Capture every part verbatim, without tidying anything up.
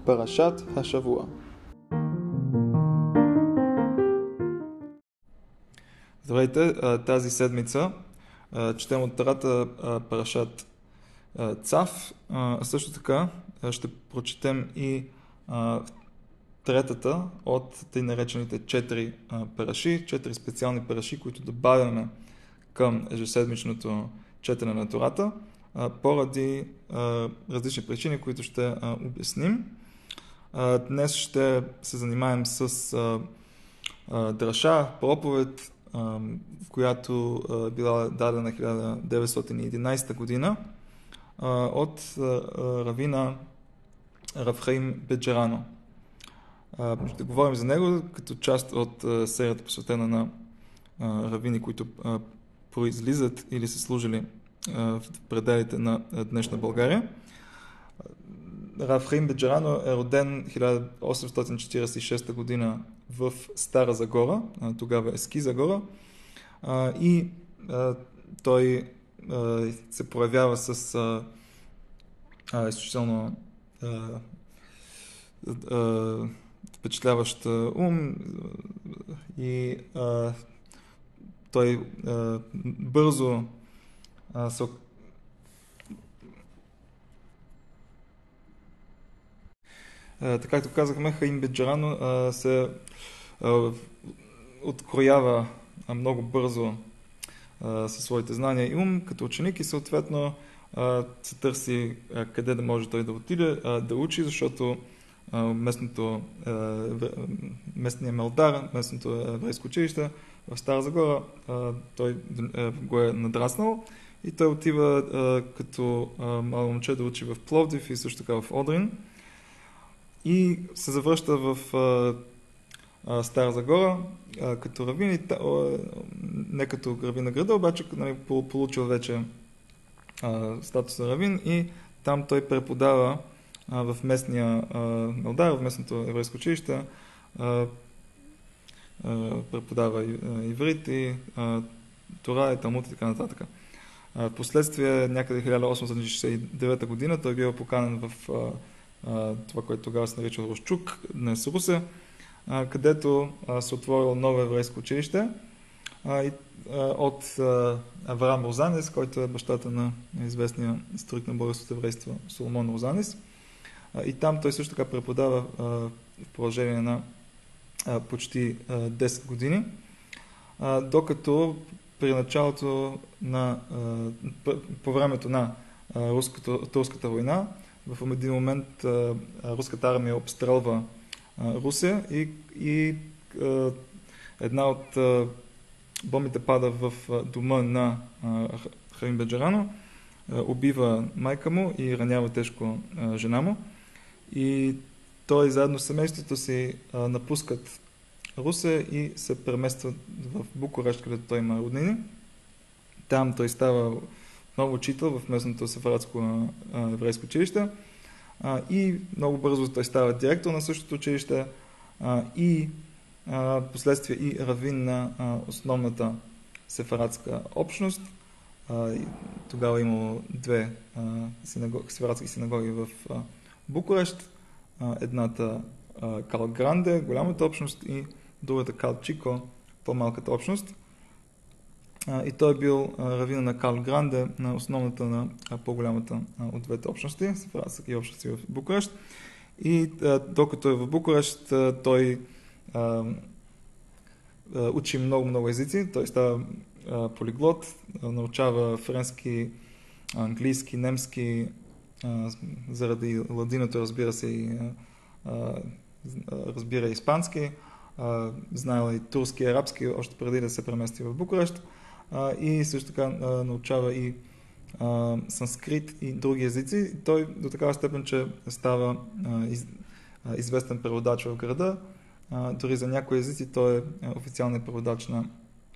פרשת השבוע. Здравейте, тази седмица четем от Тарата парашат Цав, а също така ще прочетем и третата от тъй наречените четири параши, четири специални параши, които добавяме към ежеседмичното четене на Тората, поради различни причини, които ще обясним. Днес ще се занимаем с драша, проповед, която била дадена хиляда деветстотин и единадесета година от равина Рав Хаим Беджерано. Ще говорим за него като част от серията, посветена на равини, които произлизат или са служили в пределите на днешна България. Рав Хаим Беджерано е роден хиляда осемстотин четиридесет и шеста година в Стара Загора, тогава е Ски Загора, и той се проявява с изключително впечатляващ ум и той бързо се Така както казахме, Хаим Беджерано се откроява много бързо със своите знания и ум като ученик и съответно се търси къде да може той да отиде да учи, защото местното, местния мелдар, местното еврейско училище в Стара Загора, той го е надраснал и той отива като мало момче да учи в Пловдив и също така в Одрин. И се завръща в а, а, Стара Загора а, като равин, не като равин на града, обаче нали, получил вече а, статус на равин и там той преподава а, в местния мелдар, в местното еврейско училище, а, а, преподава и, а, иврит и а, Тора и Талмуд и така нататък. Впоследствие, някъде хиляда осемстотин шестдесет и девета година, той бил поканен в а, това, което тогава се нарича Русчук, днес Русе, където се отворило ново еврейско училище от Авраам Розанис, който е бащата на известния историк на българското еврейство Соломон Розанис. И там той също така преподава в продължение на почти десет години, докато при началото на, по времето на Руската война, в един момент а, руската армия обстрелва а, Русе и, и а, една от а, бомбите пада в а, дома на а, Хаим Беджерано, а, убива майка му и ранява тежко а, жена му. И той заедно с семейството си а, напускат Русе и се преместват в Букурещ, където той има роднини. Там той става много учител в местното сефардско еврейско училище а, и много бързо той става директор на същото училище а, и а, последствие и равин на а, основната сефардска общност. А, тогава имало две а, синагог, сефардски синагоги в а, Букурещ. А, едната а, Кал Гранде, голямата общност, и другата Кал Чико, по-малката общност. И той е бил равина на Кал Гранде, на основната на по-голямата от двете общности, сефардски общности в Букурещ. И докато е в Букурещ, той а, учи много-много езици. Той става а, полиглот, научава френски, английски, немски, а, заради ладиното, разбира се, и а, разбира и испански, а, знаела и турски и арабски, още преди да се премести в Букурещ. Uh, и също така uh, научава и uh, санскрит и други езици. Той до такава степен, че става uh, из, uh, известен преводач в града. Uh, дори за някои езици той е официалният преводач на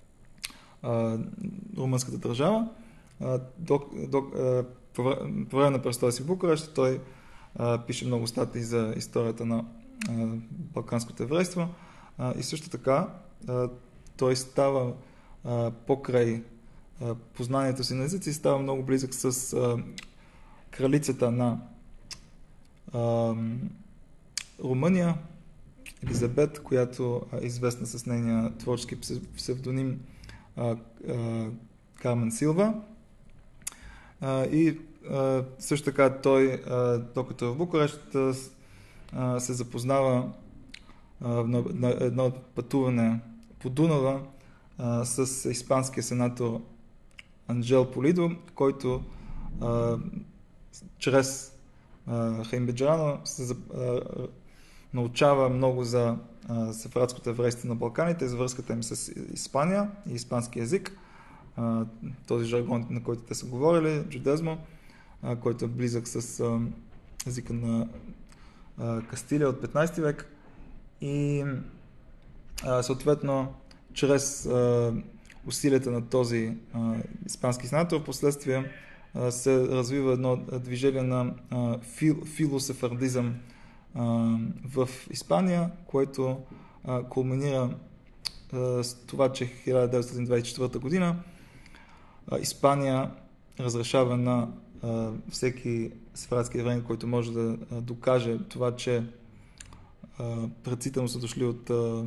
uh, румънската държава. Uh, до, до, uh, по време на престоя си в Букурещ той uh, пише много статии за историята на uh, балканското еврейство. Uh, и също така uh, той става Uh, покрай uh, познанието си на езици, става много близък с uh, кралицата на uh, Румъния, Елизабет, която е известна с нейния творчески псевдоним а, а, Кармен Силва. А, и а, също така той, а, докато е в Букурещ, а, се запознава а, на, на едно пътуване по Дунава а, с испанския сенатор Анджел Полидо, който а, чрез а, Хаим Беджерано се а, научава много за а, сефардското еврейство на Балканите, за връзката им с Испания и испански език. А, този жаргон, на който те са говорили, джудезмо, а, който е близък с а, езика на а, Кастилия от петнайсети век. И а, съответно, чрез а, усилията на този а, испански сенатор, в последствие а, се развива едно движение на а, фил, филосефардизъм а, в Испания, което а, кулминира а, с това, че хиляда деветстотин двайсет и четвърта година а, Испания разрешава на а, всеки сефардски евреин, който може да а, докаже това, че а, предците му са дошли от, а,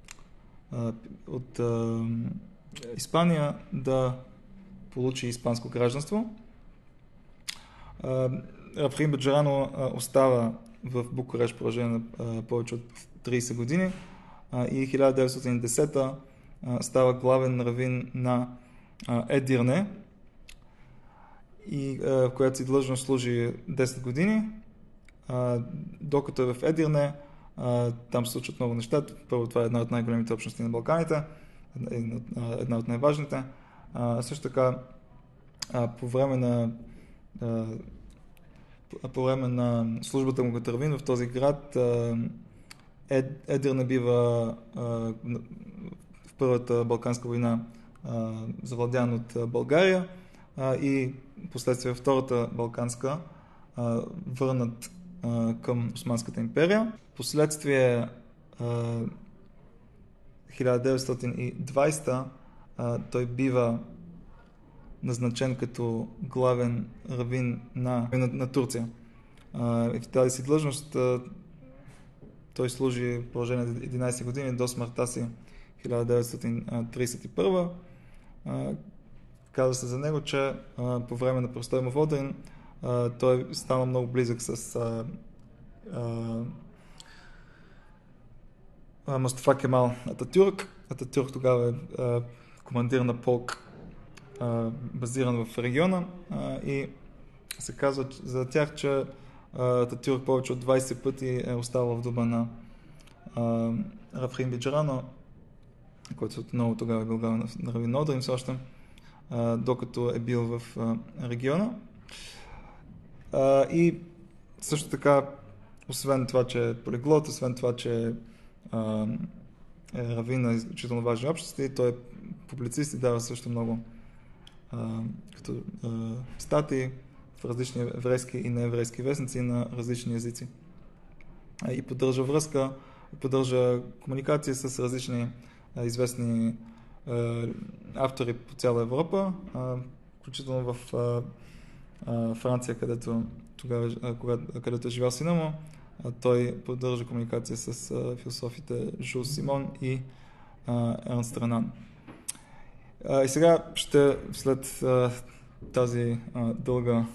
от а, Испания, да получи испанско гражданство. Рав Хаим Беджерано остава в Букурещ в продължение на повече от трийсет години и хиляда деветстотин и десета става главен равин на Едирне, и в която си длъжност служи десет години. Докато е в Едирне, там се случват много неща. Първо, това е една от най-големите общности на Балканите, една от най-важните. Също така, по време на по време на службата му като равин в този град, Ед, Едирне бива в Първата Балканска война завладян от България и последствие в Втората Балканска върнат към Османската империя. Последствие хиляда деветстотин и двайсета той бива назначен като главен равин на, на, на Турция. И в тази си длъжност той служи в продължение на единайсет години до смъртта си хиляда деветстотин трийсет и първа. Казва се за него, че по време на престоя му в Одрин той стана много близък с а, а, Мустафа Кемал Ататюрк. Ататюрк тогава е а, командир на полк, а, базиран в региона, а, и се казва за тях, че Ататюрк повече от двайсет пъти е оставал в дома на Рав Хаим Беджерано, който отново тогава е бил главен на равин на Одрин, също, а, докато е бил в а, региона. А, и също така, освен това, че е полиглот, освен това, че а, е равин на изключително важни общности, той е публицист и дава също много а, като а, статии в различни еврейски и нееврейски вестници на различни езици. А, и поддържа връзка, поддържа комуникация с различни а, известни а, автори по цяла Европа, а, включително в а, а, Франция, където тогава, а, когато, където е живял сина му. А, той поддържа комуникация с а, философите Жул Симон и а, Ернст Ренан. А, и сега ще, след а, тази а, дълга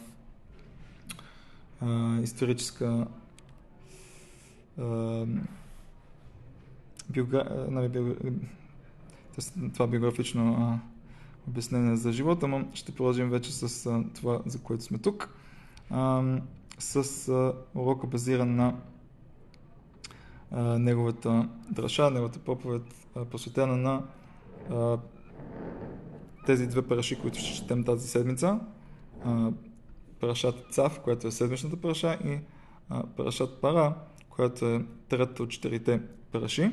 а, историческа а, биогра... нали, биогра... това биографично а, обяснение за живота му, ще продължим вече с а, това, за което сме тук, а, с а, урока базиран на а, неговата драша, неговата проповед, а, посветена на а, тези две параши, които ще четем тази седмица. А, парашат Цав, която е седмичната параша, и а, парашат Пара, която е третата от четирите параши.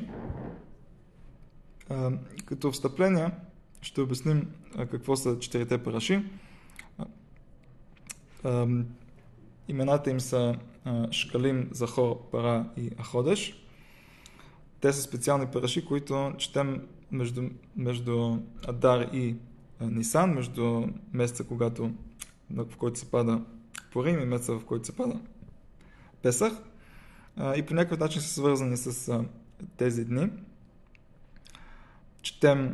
А, като встъпление ще обясним а, какво са четирите параши. А, а, имената им са а, Шкалим, Захор, Пара и Аходеш. Те са специални параши, които четем между, между Адар и а, Нисан, между месеца, когато, в който се пада Пурим, и месеца, в който се пада Песах. и по някакъв начин са свързани с тези дни. Четем,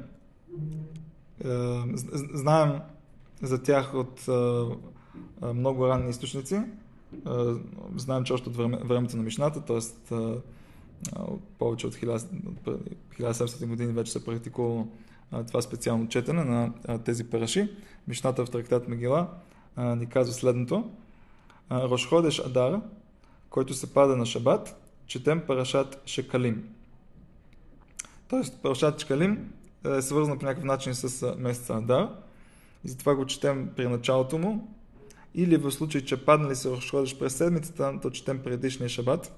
знаем за тях от много ранни източници. Знаем, че още от време, времето на Мишната, т.е. повече от хиляда и седемстотин години вече се практикувало това специално четене на тези параши. Мишната в трактат Мегила ни казва следното. Рош ходеш Адар, който се пада на Шабат, четем парашат Шекалим. Тоест парашат Шекалим е свързан по някакъв начин с месеца Адар и затова го четем при началото му. Или в случай, че паднали се Рош ходеш през седмицата, то четем предишния Шабат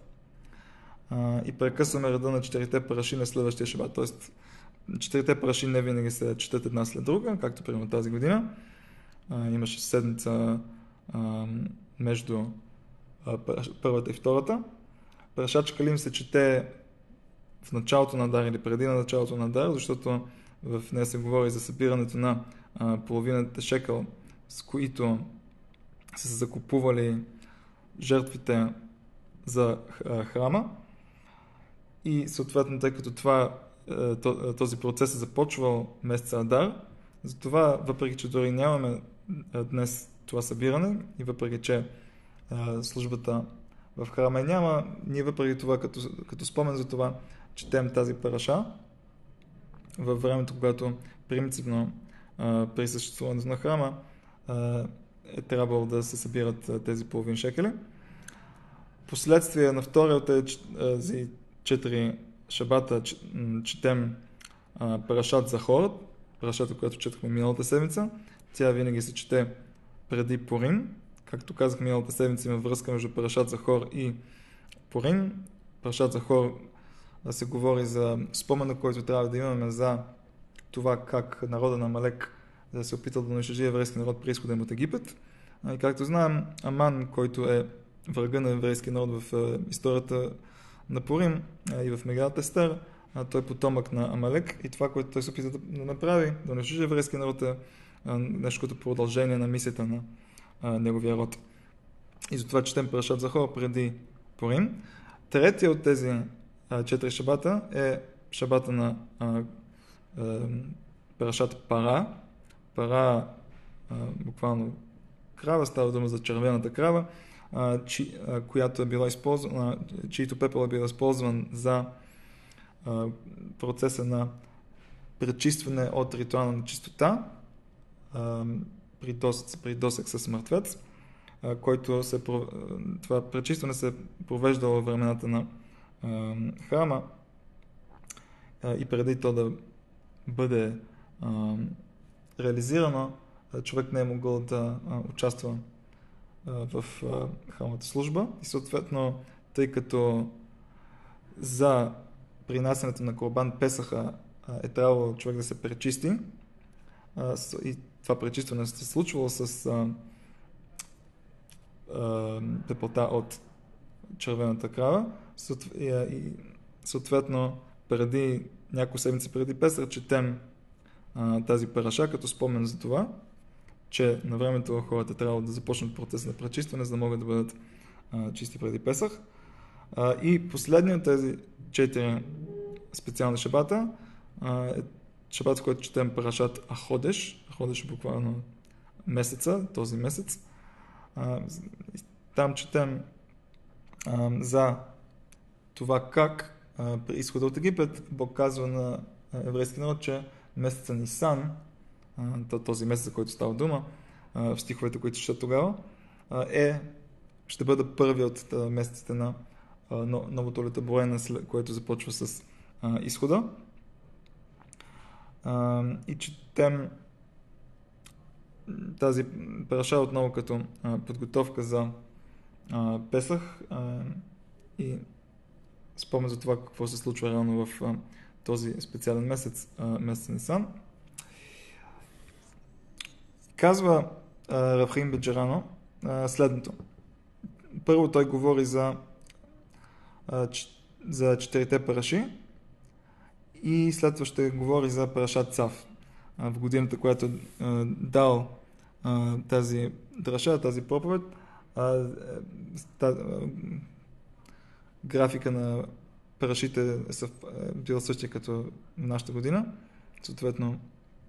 и прекъсваме реда на четирите параши на следващия Шабат. Тоест четирите параши не винаги се четат една след друга, както примерно тази година. Имаше седмица между първата и втората. Парашат Шекалим се чете в началото на Адар или преди на началото на Адар, защото в нея се говори за събирането на половината шекъл, с които са се закупували жертвите за храма. И съответно, тъй като това, този процес е започвал месеца Адар, затова, въпреки че дори нямаме днес това събиране и въпреки че службата в храма няма, ние въпреки това, като, като спомен за това, четем тази параша във времето, когато принципно при съществуването на храма е трябвало да се събират тези половин шекели. Последствие на втория от тези четири шабата четем парашат Захор, парашата, която четохме миналата седмица. Тя винаги се чете преди Пурим. Както казах, миналата седмица има връзка между парашат Захор и Пурим. Парашат Захор се говори за спомена, който трябва да имаме за това как народа на Амалек да се опитал да унищожи еврейски народ при изхода им от Египет. И както знаем, Аман, който е врага на еврейски народ в историята на Пурим и в Мегилат Естер, той е потомък на Амалек и това, което той се опита да направи, да унищожи еврейски народ, е нещо като продължение на мисията на а, неговия род. И затова четем парашат Захор преди Пурим. Третия от тези а, четири шабата е шабата на а, а, парашат Пара. Пара, а, буквално крава, става дума за червената крава, а, чи, а, която е била използвана, чието пепел е бил използван за а, процеса на пречистване от ритуална чистота а, при, дос, при досек с мъртвец, а, който се, това пречистване се провеждало във времената на а, храма а, и преди то да бъде а, реализирано, човек не е могъл да а, участва а, в а, храмната служба и съответно, тъй като за принасянето на корбан Песаха а, е трябвало човек да се пречисти а, и това пречистване се случвало с а, а, пепелта от червената крава и, и съответно преди няколко седмици преди Песах четем тази параша, като спомен за това, че на времето хората трябва да започнат процес на пречистване, за да могат да бъдат а, чисти преди Песах. А, и последният от тези четири специални шабата а, е шабат, в който четем парашат Аходеш. Аходеш е буквално месеца, този месец. А, там четем а, за това как а, при изхода от Египет Бог казва на еврейски народ, че месеца Нисан, този месец, за който става дума, в стиховете, които ще тогава, е, ще бъде първи от месеците на новото летоброене, което започва с изхода. И четем тази параша отново като подготовка за Песах и спомен за това какво се случва реално в този специален месец, месец Нисан. Казва Рав Хаим бен Джерано следното. Първо той говори за, за четирите параши и след това ще говори за парашат Цав. В годината, която е дал тази драша, тази проповед, графика на парашите е, съв... е била същия като нашата година. Съответно,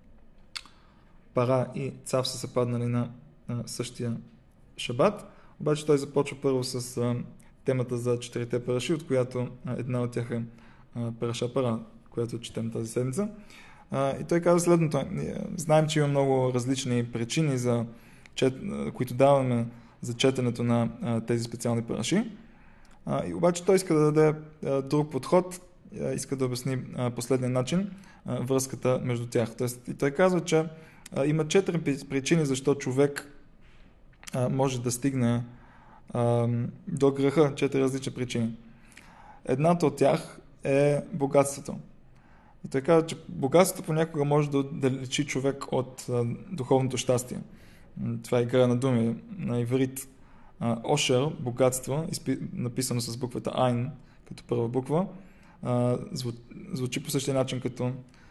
Пара и Цав са съпаднали на а, същия шабат. Обаче той започва първо с а, темата за четирите параши, от която а, една от тях е а, Параша Пара, която четем тази седмица. А, и той казва следното. Знаем, че има много различни причини, за чет... които даваме за четенето на а, тези специални параши. А, и обаче той иска да даде а, друг подход, а, иска да обясни а, последния начин а, връзката между тях. Тоест, и той казва, че а, има четири причини защо човек а, може да стигне а, до греха. Четири различни причини. Едната от тях е богатството. И той казва, че богатството понякога може да отдалечи човек от а, духовното щастие. Това е игра на думи на иврит. Ошер, богатство, изпи... написано с буквата Айн, като първа буква, а, зву... звучи по същия начин като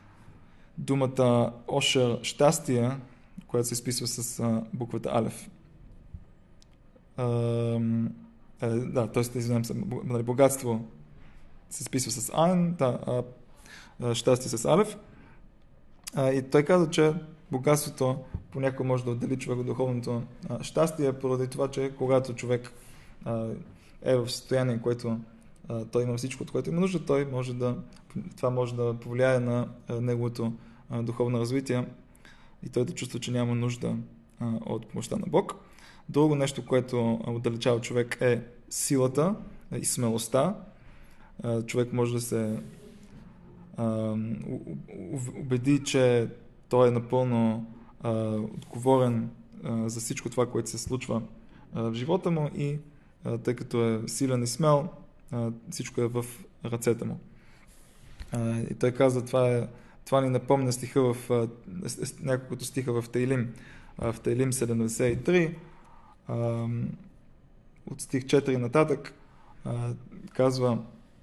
думата Ошер, щастие, която се изписва с а, буквата Алеф. А, е, да, т.е. извинявам се, богатство се изписва с Айн, да, а, а, щастие с Алеф. А, и той каза, че богатството понякога може да отдели човек от духовното а, щастие, поради това, че когато човек а, е в състояние, което а, той има всичко, от което има нужда, той може да, това може да повлияе на а, неговото а, духовно развитие и той да чувства, че няма нужда а, от помощта на Бог. Друго нещо, което отдалечава човек, е силата и смелостта. А, човек може да се а, убеди, че той е напълно а, отговорен а, за всичко това, което се случва а, в живота му и а, тъй като е силен и смел, а, всичко е в ръцете му. А, и той каза, това, е, това ни напомня стиха в а, няколкото стиха в Теилим. А, в Теилим седемдесет и три, а, от стих четири нататък, а, казва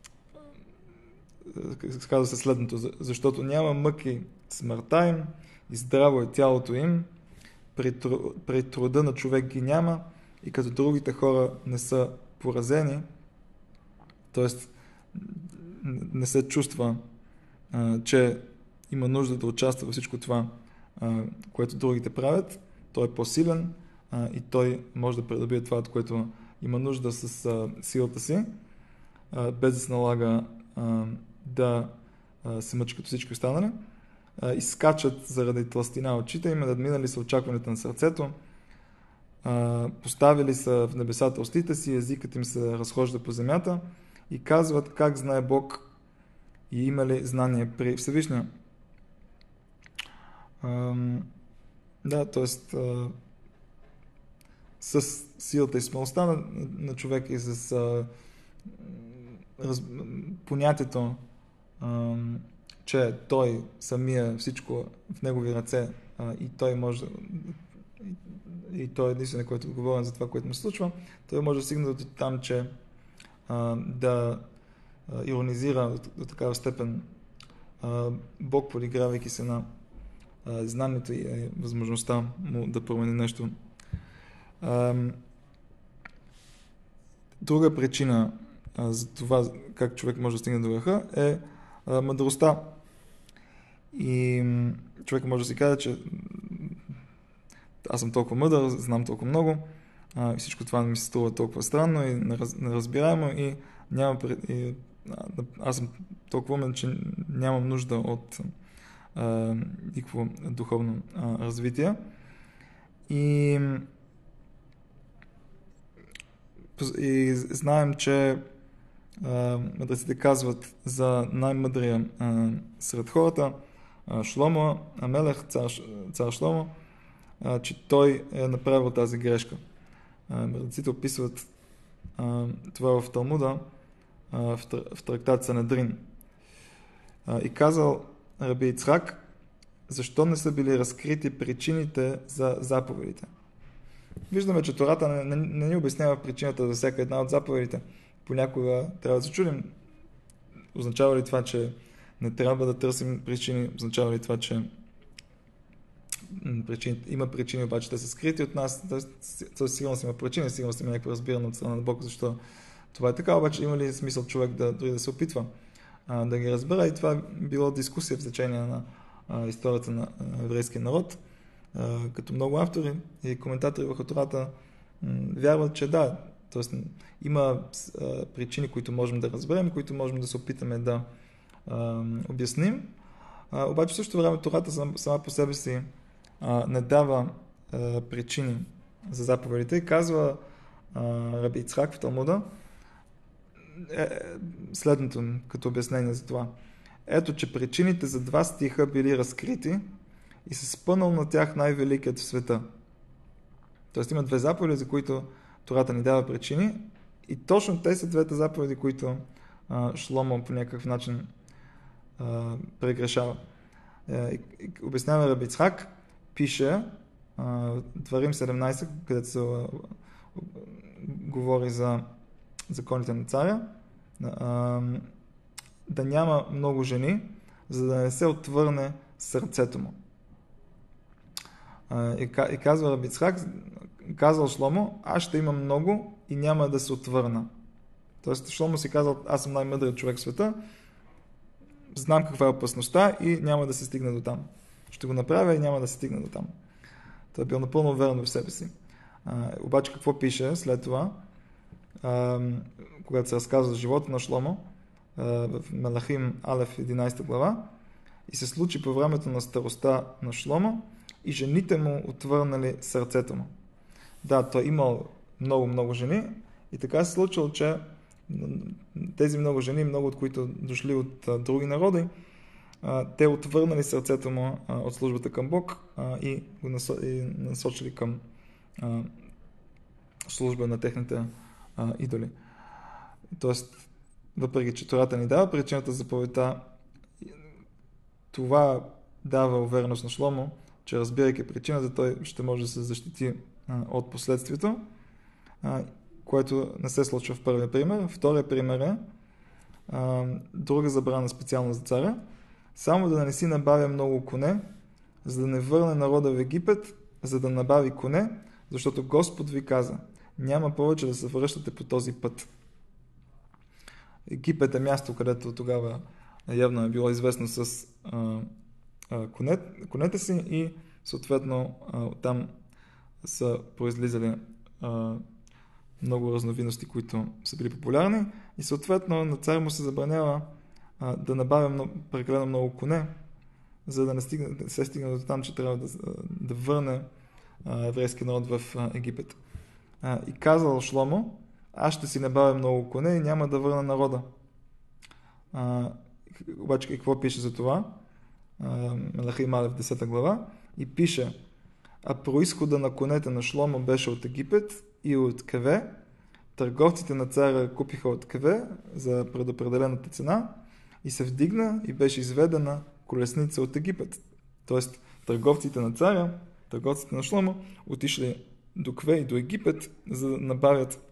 казва се следното, защото няма мъки смъртта им и здраво е тялото им, при, тру, при труда на човек ги няма и като другите хора не са поразени, т.е. не се чувства, а, че има нужда да участва във всичко това, а, което другите правят. Той е по-силен а, и той може да придобие това, от което има нужда с а, силата си, а, без да се налага а, да а, се мъчи като всички останали. А, изкачат заради тлъстина очите им, надминали са очакването на сърцето, а, поставили са в небесата устите си, езикът им се разхожда по земята и казват как знае Бог и има ли знание при Всевишния. А, да, т.е. с силата и смелостта на, на човека и с а, раз, понятието, а, че той самия всичко в негови ръце а, и той може и, и той е единствено, който е отговорен за това, което му случва, той може да стигне до там, че а, да а, иронизира до, до такава степен а, Бог, подигравайки се на а, знанието и а, възможността му да промени нещо. А, друга причина а, за това как човек може да стигне до греха е а, мъдростта. И човек може да си каже, че аз съм толкова мъдър, знам толкова много, а, и всичко това ми се струва толкова странно и неразбираемо и, няма, и аз съм толкова умен, че нямам нужда от а, никакво духовно а, развитие. И, и знаем, че мъдреците казват за най-мъдрия а, сред хората, а, Шломо, Амелех, цар, цар Шломо, а, че той е направил тази грешка. Мъдреците описват а, това в Талмуда, а, в, в трактат Санедрин. А, и казал Раби Ицхак, защо не са били разкрити причините за заповедите. Виждаме, че Тората не, не, не ни обяснява причината за всяка една от заповедите. Понякога трябва да се чудим, означава ли това, че не трябва да търсим причини, означава ли това, че причини, има причини, обаче те са скрити от нас, т.е. сигурно си има причини, сигурно си има някакво разбиране от страна на Бог, защо това е така, обаче има ли смисъл човек да, дори да се опитва а, да ги разбера, и това е било дискусия в течение на а, историята на а, еврейския народ, а, като много автори и коментатори върху Тората м- вярват, че да, т.е. има а, причини, които можем да разберем, които можем да се опитаме да а, обясним, а, обаче в същото време Тората сама, сама по себе си а, не дава а, причини за заповедите и казва а, Раби Ицхак в Талмуда е, следното като обяснение за това. Ето, че причините за два стиха били разкрити и се спънал на тях най-великият в света. Тоест има две заповеди, за които Тората ни дава причини, и точно те са двете заповеди, които а, Шломо по някакъв начин а, прегрешава. Е, обяснява Раби Ицхак, пише а, Дварим седемнайсет, където се а, говори за законите на царя, а, да няма много жени, за да не се отвърне сърцето му. А, и, и казва Раби Ицхак, казал Шломо, аз ще имам много и няма да се отвърна. Тоест Шломо си казал, аз съм най-мъдрият човек в света, знам каква е опасността и няма да се стигне до там. Ще го направя и няма да се стигне до там. Той е бил напълно уверен в себе си. А, обаче какво пише след това, а, когато се разказва за живота на Шломо, а, в Мелахим Алеф единайсета глава, и се случи по времето на старостта на Шломо и жените му отвърнали сърцето му. Да, той имал много-много жени и така се случило, че тези много жени, много от които дошли от а, други народи, а, те отвърнали сърцето му а, от службата към Бог а, и го насо, и насочили към а, служба на техните а, идоли. Тоест, въпреки че Тората ни дава причината за заповедта, това дава увереност на Шломо, че разбирайки причината, той ще може да се защити а, от последствието, а, което не се случва в първия пример. Втория пример е а, друга забрана специално за царя, само да не си набавя много коне, за да не върне народа в Египет, за да набави коне, защото Господ ви каза, няма повече да се връщате по този път. Египет е място, където тогава явно е било известно с а, а, коне, конете си и съответно а, там са произлизали а, много разновидности, които са били популярни, и съответно на цар му се забранява а, да набавя много, прекалено много коне, за да не стигне, да се стигне до там, че трябва да, да върне а, еврейския народ в а, Египет. А, и казал Шломо, аз ще си набавя много коне и няма да върна народа. А, обаче какво пише за това? Мелахим Алеф десета глава, и пише, а происхода на конете на Шломо беше от Египет и от Кеве. Търговците на царя купиха от Кеве за предопределената цена и се вдигна и беше изведена колесница от Египет. Тоест, търговците на царя, търговците на Шломо отишли до Кве и до Египет, за да набавят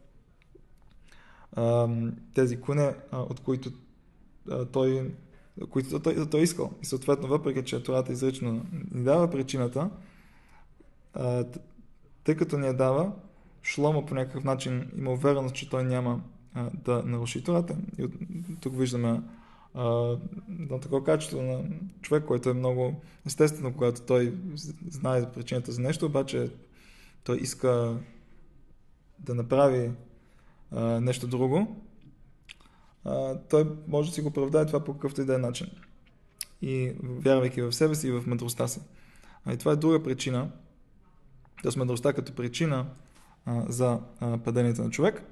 а, тези коне, а, от които а, той които той, той искал. И съответно, въпреки че Тората изрично ни дава причината, а, тъй като ни я дава, Шломо по някакъв начин има увереност, че той няма а, да наруши Тората. И от, тук виждаме а, на такова качество на човек, който е много естествено, когато той знае причината за нещо, обаче той иска да направи а, нещо друго. Uh, той може да си го оправдае това по какъвто и да е начин. И вярвайки в себе си и в мъдростта си. Uh, и това е друга причина, т.е. мъдростта като причина uh, за uh, падението на човек.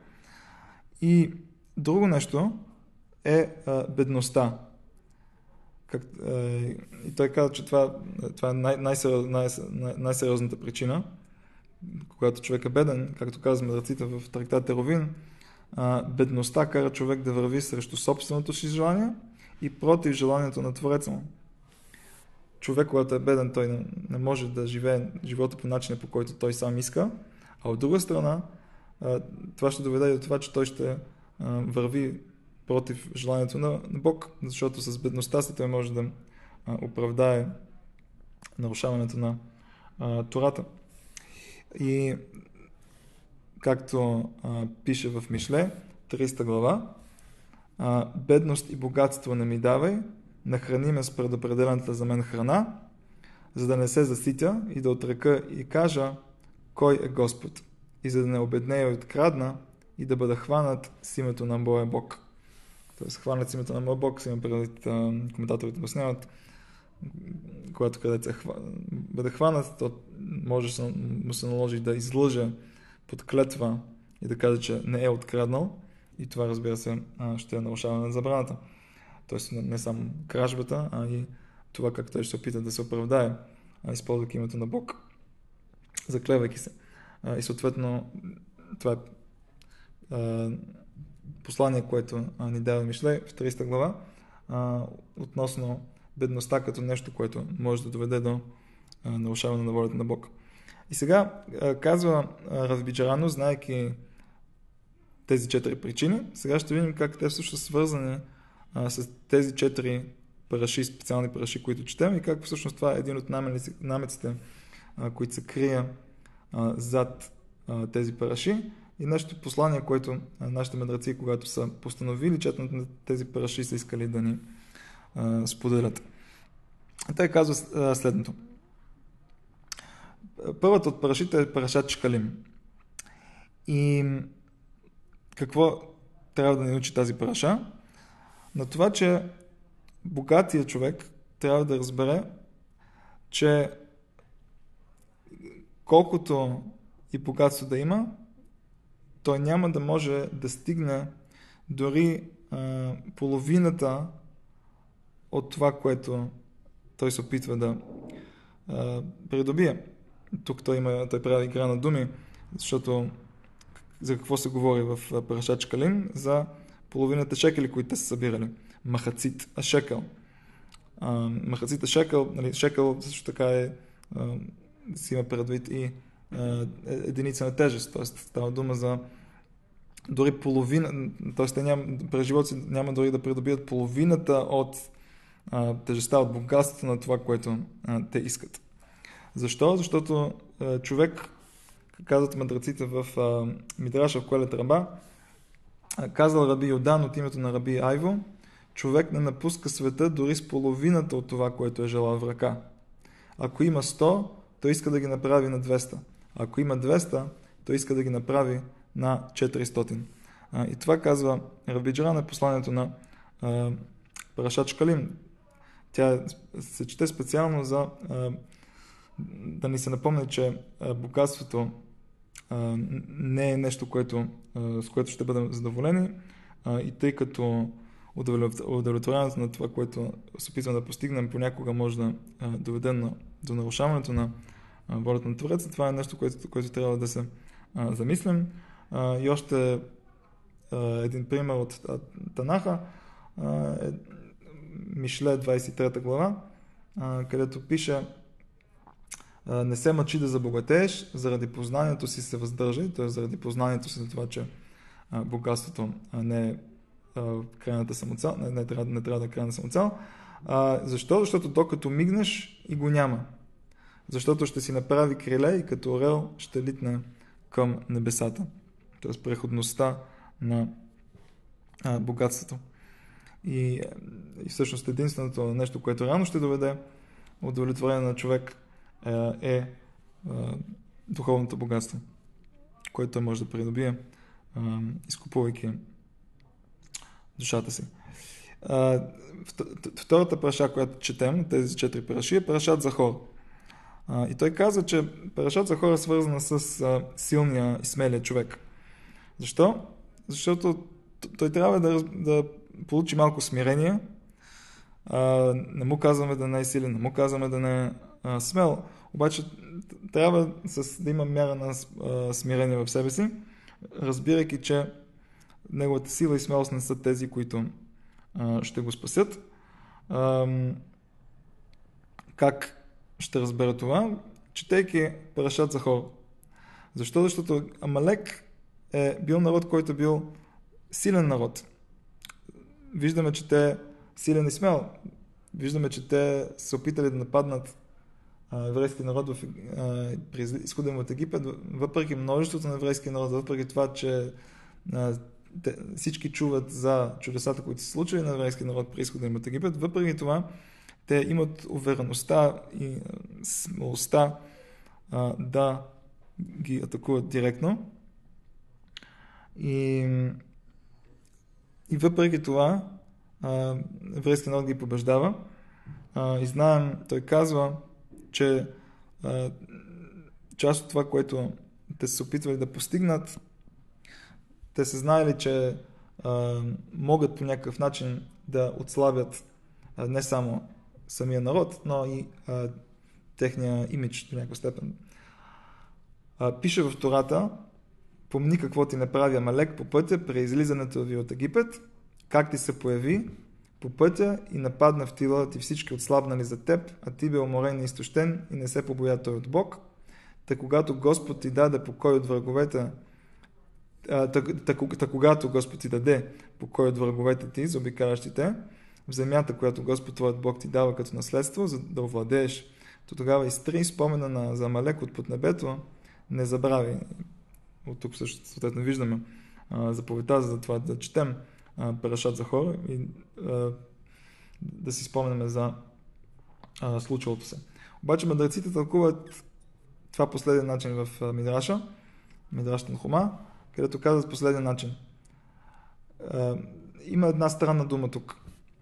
И друго нещо е uh, бедността. Как, uh, и той каза, че това, това е най- най-сериозната най- най- причина, когато човек е беден, както казват мъдреците в трактат Еровин, Uh, бедността кара човек да върви срещу собственото си желание и против желанието на Твореца му. Човек, когато е беден, той не, не може да живее живота по начина, по който той сам иска, а от друга страна, uh, това ще доведе до това, че той ще uh, върви против желанието на, на Бог, защото с бедността си той може да uh, оправдае нарушаването на uh, Тората. И както а, пише в Мишле, тридесета глава. А, бедност и богатство не ми давай, нахрани ме с предопределената за мен храна, за да не се заситя и да отрека и кажа кой е Господ, и за да не обеднея и открадна и да бъда хванат с името на моя Бог. Тоест хванат с името на моя Бог, си има предвид, коментаторите обясняват, когато където се хва... бъде хванат, то може да му се наложи да излъже под клетва и да каже, че не е откраднал, и това, разбира се, ще е нарушаване на забраната. Тоест не само кражбата, а и това как той ще се опита да се оправдае, използвайки името на Бог, заклевайки се. И съответно това е послание, което ни дава Мишлей в тридесета глава, относно бедността като нещо, което може да доведе до нарушаване на волята на Бог. И сега казва Рав Джерано, знаейки тези четири причини, сега ще видим как те всъщност са свързани а, с тези четири параши, специални параши, които четем, и как всъщност това е един от намеците, а, които се крие а, зад а, тези параши. И нашето послание, което а, нашите мъдреци, когато са постановили четенето на тези параши, са искали да ни а, споделят. Той казва а, следното. Първата от парашите е парашат Шкалим. И какво трябва да ни научи тази параша? На това, че богатия човек трябва да разбере, че колкото и богатство да има, той няма да може да стигне дори а, половината от това, което той се опитва да а, придобие. Тук той, има, той прави игра на думи, защото за какво се говори в парашат Шкалим? За половината шекели, които те са събирали. Махацит шекел. Махацит шекел, нали, шекел също така е, а, си има предвид и а, единица на тежест. Т.е. става дума за дори половина, т.е. те няма, през живота си няма дори да придобият половината от а, тежестта, от богатството на това, което а, те искат. Защо? Защото а, човек, казват мъдреците в а, Мидраша в Коелет Раба, казал Раби Йодан от името на Раби Айво, човек не напуска света дори с половината от това, което е желал в ръка. Ако има сто, той иска да ги направи на двеста. Ако има двеста, той иска да ги направи на четиристотин. А, и това казва Раби Джеран е посланието на а, парашат Шкалим. Тя се чете специално за а, да ни се напомня, че а, богатството а, не е нещо, което, а, с което ще бъдем задоволени, а, и тъй като удовлетворяването на това, което се опитваме да постигнем, понякога може да а, доведе на, до нарушаването на а, волята на Твореца. Това е нещо, което, което трябва да се а, замислим. А, и още а, един пример от а, Танаха, а, е Мишле двадесет и трета глава, а, където пише: не се мъчи да забогатееш, заради познанието си се въздържай, т.е. заради познанието си за това, че а, богатството а, не е а, крайната самоцел, не, не, трябва, не трябва да е крайна самоцел. А, защо? Защото докато мигнеш и го няма. Защото ще си направи криле и като орел ще литне към небесата. Т.е. преходността на а, богатството. И, и всъщност единственото нещо, което рано ще доведе удовлетворение на човек, е, е духовното богатство, което той може да придобие, изкупувайки душата си. Втората параша, която четем, тези четири параши, е парашат Захор. И той казва, че парашат Захор е свързана с силния и смелия човек. Защо? Защото той трябва да, да получи малко смирение. Не му казваме да не е силен, не му казваме да не е а, смел, обаче трябва с, да има мяра на а, смирение в себе си, разбирайки, че неговата сила и смелост не са тези, които а, ще го спасят. А, как ще разбера това? Четейки парашат Захор. Защо? Защото Амалек е бил народ, който е бил силен народ. Виждаме, че те е силен и смел. Виждаме, че те са опитали да нападнат еврейски народ в, а, при изхода от Египет, въпреки множеството на еврейски народ, въпреки това, че а, те, всички чуват за чудесата, които се случили на еврейския народ при изхода им от Египет. Въпреки това, те имат увереността и смелостта а, да ги атакуват директно. И, и въпреки това, а, еврейския народ ги побеждава. А, и знаем, той казва, че а, част от това, което те се опитвали да постигнат, те са знаели, че а, могат по някакъв начин да отслабят а, не само самия народ, но и а, техния имидж до някаква степен. А, пише в Тората: помни какво ти направи Амалек по пътя при излизането ви от Египет, как ти се появи по пътя и нападна в тила ти всички отслабнали за теб, а ти бе уморен и изтощен и не се побоя той от Бог. Та когато Господ ти даде покой от враговете, а, та, та, та когато Господ ти даде покой от враговете ти, заобикалящите, в земята, която Господ твоят Бог ти дава като наследство, за да овладееш, то тогава изтри спомена на за Амалек от под небето, не забрави. От тук също съответно виждаме а, заповедта за това да четем а, Парашат Захор и а, да си спомняме за а, случилото се. Обаче мъдреците тълкуват това последен начин в а, Мидраша, Мидраш Танхума, където казват последен начин. А, има една странна дума тук.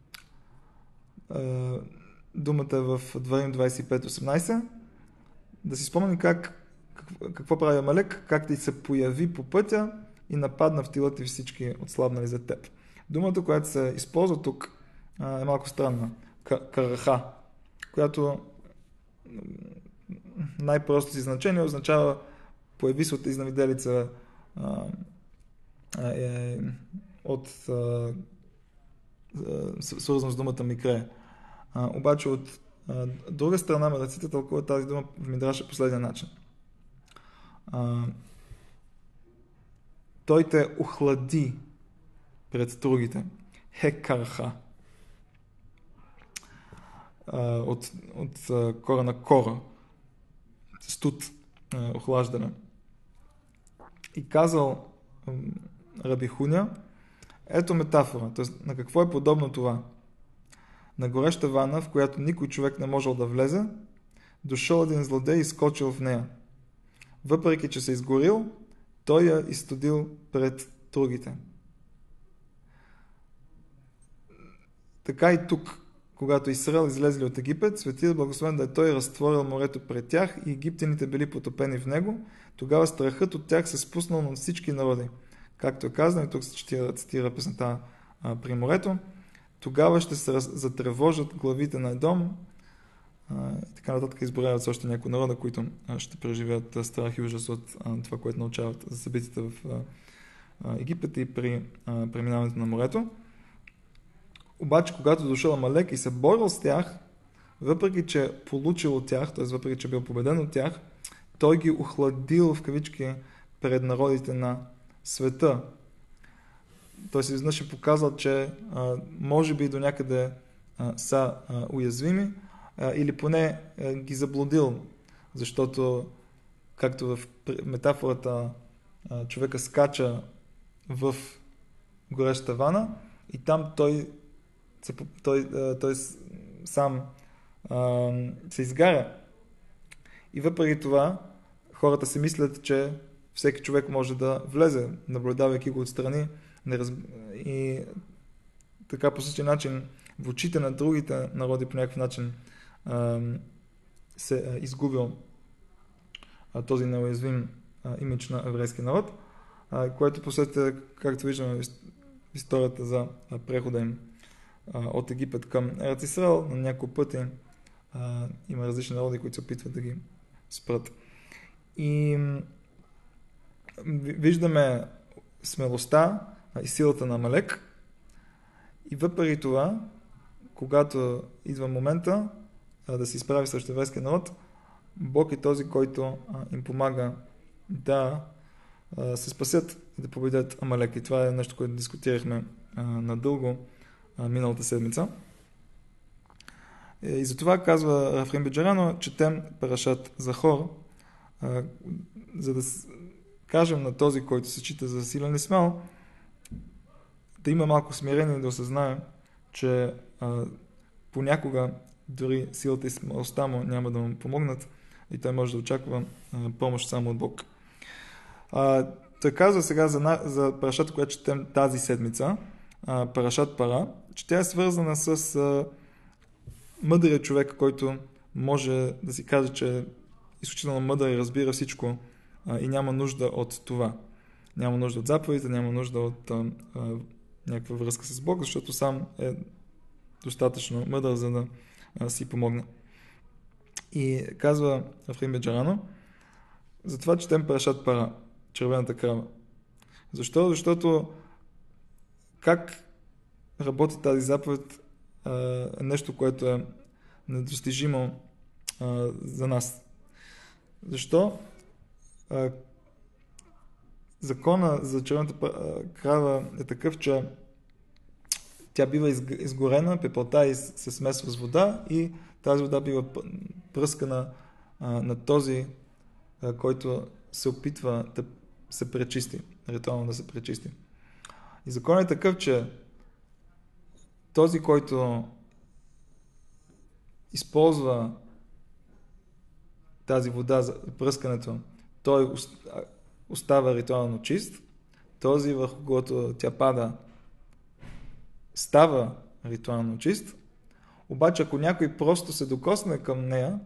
А, думата е в Дварим двадесет и пет осемнадесет. Да си спомним как какво прави Амалек, как ти се появи по пътя и нападна в тилата и всички отслабнали за теб. Думата, която се използва тук, е малко странна. Караха, която най-просто си значение означава появи се от изнавиделица е, от свързано с думата Микре. Обаче от друга страна мъдреците тълкуват тази дума в Мидраша последния начин. А, той те охлади пред другите. Хекарха. А, от от а, корена кора. Студ, а, охлаждане. И казал а, Раби Хуня, ето метафора. Т.е. на какво е подобно това? На гореща вана, в която никой човек не можел да влезе, дошъл един злодей и скочил в нея. Въпреки че се изгорил, той я изстудил пред другите. Така и тук, когато Израел излезли от Египет, светият благословен да е той разтворил морето пред тях и египтяните били потопени в него, тогава страхът от тях се спуснал на всички народи. Както е казано, и тук се цитира, цитира песента а, при морето, тогава ще се затревожат главите на Едом, и така нататък изборяват с още някои народа, които ще преживеят страх и ужас от това, което научават за събитията в Египет и при преминаването на морето. Обаче, когато дошъл Амалек и се борил с тях, въпреки че получил от тях, т.е. въпреки че бил победен от тях, той ги охладил в кавички пред народите на света. Той се изведнъж е показал, че може би до някъде са уязвими, или поне ги заблудил, защото, както в метафората, човека скача в гореща вана и там той, той, той сам се изгаря. И въпреки това, хората си мислят, че всеки човек може да влезе, наблюдавайки го отстрани, и така по същия начин в очите на другите народи по някакъв начин се е изгубил този неуязвим имидж на еврейския народ, което последствие, както виждаме в историята за прехода им от Египет към Ерец Исраел, на няколко пъти има различни народи, които се опитват да ги спрат. И виждаме смелостта и силата на Амалек, и въпреки това, когато идва момента да се изправи срещу еврейския народ, Бог е този, който им помага да се спасят и да победят Амалек. И това е нещо, което дискутирахме надълго миналата седмица. И затова казва Рафаим Беджарано, четем Парашат Захор, за да кажем на този, който се счита за силен и смел, да има малко смирение и да осъзнае, че а, понякога дори силата и смелостта му няма да му помогнат и той може да очаква а, помощ само от Бог. А, той казва сега за, за парашата, която четем тази седмица, а, парашат Пара, че тя е свързана с а, мъдрия човек, който може да си каже, че е изключително мъдър и разбира всичко а, и няма нужда от това. Няма нужда от заповедите, няма нужда от а, а, някаква връзка с Бог, защото сам е достатъчно мъдър, за да а, си помогне. И казва Ефраим бен Джерано, затова четем парашат Пара, червената крава. Защо? Защото как работи тази заповед е нещо, което е недостижимо а, за нас. Защо? А, закона за червената крава е такъв, че тя бива изгорена, пепелта и се смесва с вода и тази вода бива пръскана а, на този, а, който се опитва да се пречисти, ритуално да се пречисти. И законът е такъв, че този, който използва тази вода за пръскането, той остава ритуално чист. Този, върху който тя пада, става ритуално чист. Обаче, ако някой просто се докосне към нея,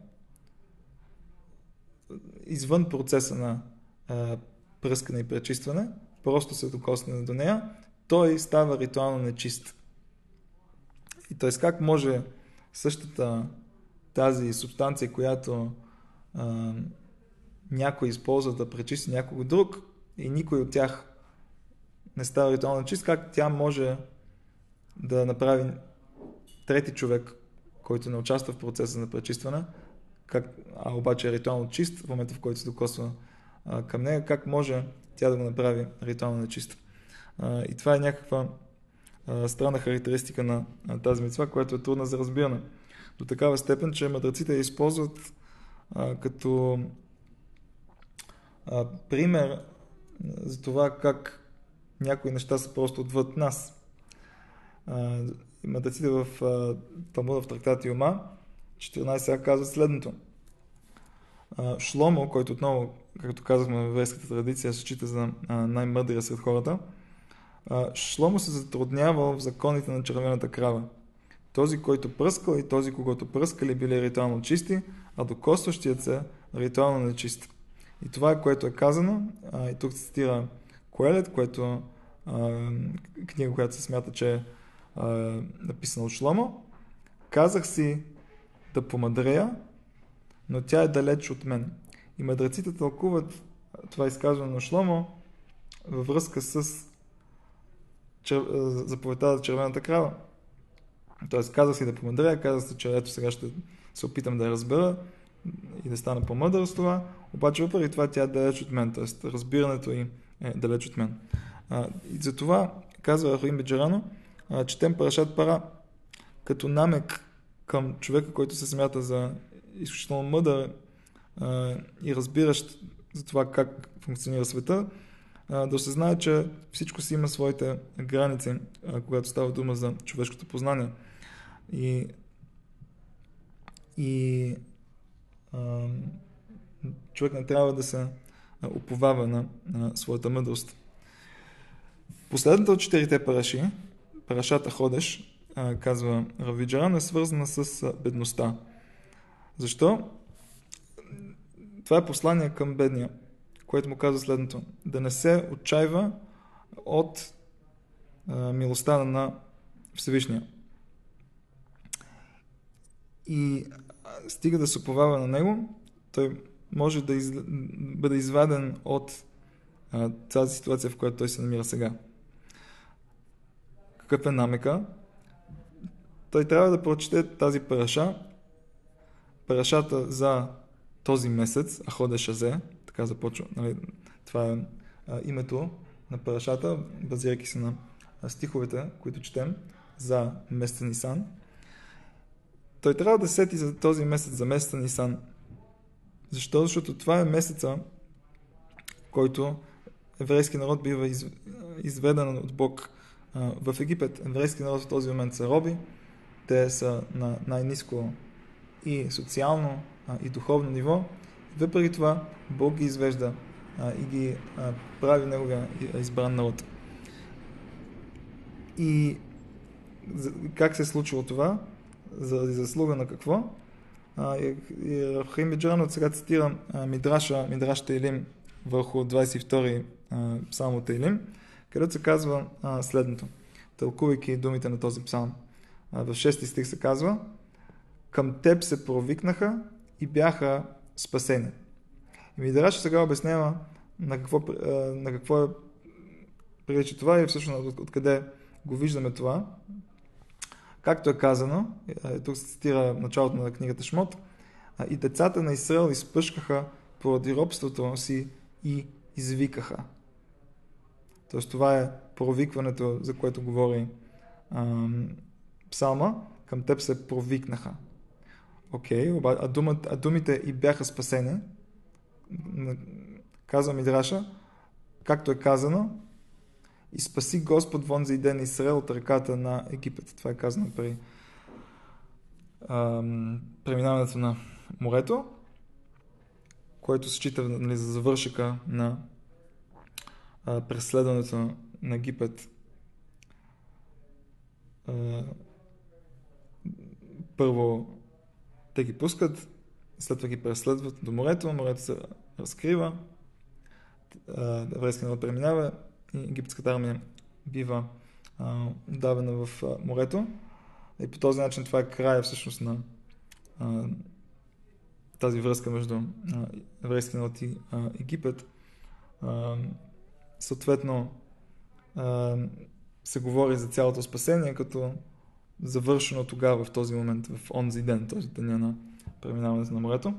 извън процеса на а, пръскане и пречистване, просто се докосне до нея, той става ритуално нечист. И т.е. как може същата тази субстанция, която а, някой използва да пречисти някого друг и никой от тях не става ритуално чист, как тя може да направи трети човек, който не участва в процеса на пречистване, как, а обаче е ритуално чист в момента, в който се докосва а, към нея, как може тя да го направи ритуално нечист. А, и това е някаква а, странна характеристика на, на тази мицва, която е трудна за разбиране. До такава степен, че мъдреците я използват а, като а, пример за това как някои неща са просто отвъд нас. А, мъдреците в Талмуда в трактат Йома четиринайсет сега казват следното. А, Шломо, който отново, както казахме в еврейската традиция, се счита за най-мъдрия сред хората, а, Шломо се затруднявал в законите на червената крава. Този, който пръскал и този, когато пръскали, били ритуално чисти, а докосващият се ритуално нечист. И това е, което е казано, а, и тук се цитира Коелет, което а, книга, която се смята, че е а, написана от Шломо. Казах си да помъдрея, но тя е далеч от мен. И мъдреците тълкуват това изказване на Шломо във връзка с чер... заповедта за червената крава. Тоест, казах си да помъдрея, казах си, че ето сега ще се опитам да я разбера и да стана по-мъдър с това, обаче въпреки това тя е далеч от мен, т.е. разбирането й е далеч от мен. А, и затова, казва Ефраим бен Джерано, четем парашат Пара като намек към човека, който се смята за изключително мъдър а, и разбиращ за това как функционира света, а, да се знае, че всичко си има своите граници, а, когато става дума за човешкото познание. И, и а, човек не трябва да се уповава на, на своята мъдрост. Последната от четирите параши, парашата Ходеш, а, казва Рави Джерано, е свързана с а, бедността. Защо? Това е послание към бедния, което му казва следното. Да не се отчаива от а, милостта на Всевишния. И а, стига да се уповава на него, той може да из... бъде изваден от а, тази ситуация, в която той се намира сега. Какъв е намека? Той трябва да прочете тази параша, парашата за този месец, Ходеш Азе, така започва. Нали, това е а, името на парашата, базирайки се на стиховете, които четем за месеца Нисан. Той трябва да сети за този месец, за месеца Нисан. Защо? Защото това е месеца, който еврейски народ бива из, изведен от Бог в Египет еврейски народ в този момент са роби, те са на най-ниско и социално, и духовно ниво. Въпреки това, Бог ги извежда и ги прави неговия избран народ. И как се е случило това? Заради заслуга на какво? Рахаим Биджаран от сега цитира Мидраша, Мидраш Теилим върху двадесет и втори псалм от Теилим, където се казва следното, тълкувайки думите на този псалм. В шести стих се казва: към теб се провикнаха и бяха спасени. И Мидраш сега обяснява на какво, на какво е прилича това и всъщност откъде го виждаме това. Както е казано, тук се цитира началото на книгата Шмот, и децата на Израел изпъшкаха поради робството си и извикаха. Тоест това е провикването, за което говори ам, псалма, към теб се провикнаха. Окей, okay, а, думат, а думите и бяха спасени, казва Мидраша, както е казано, и спаси Господ вон за иден Израел от ръката на Египет. Това е казано при ам, преминаването на морето, което се счита, нали, за завършика на а, преследването на Египет. А, първо те ги пускат, след това ги преследват до морето, морето се разкрива, еврейският народ преминава и египетската армия бива а, давена в а, морето. И по този начин това е края всъщност на а, тази връзка между еврейския народ и а, Египет. А, съответно а, се говори за цялото спасение като завършено тогава в този момент, в онзи ден, този деня на преминаването на морето.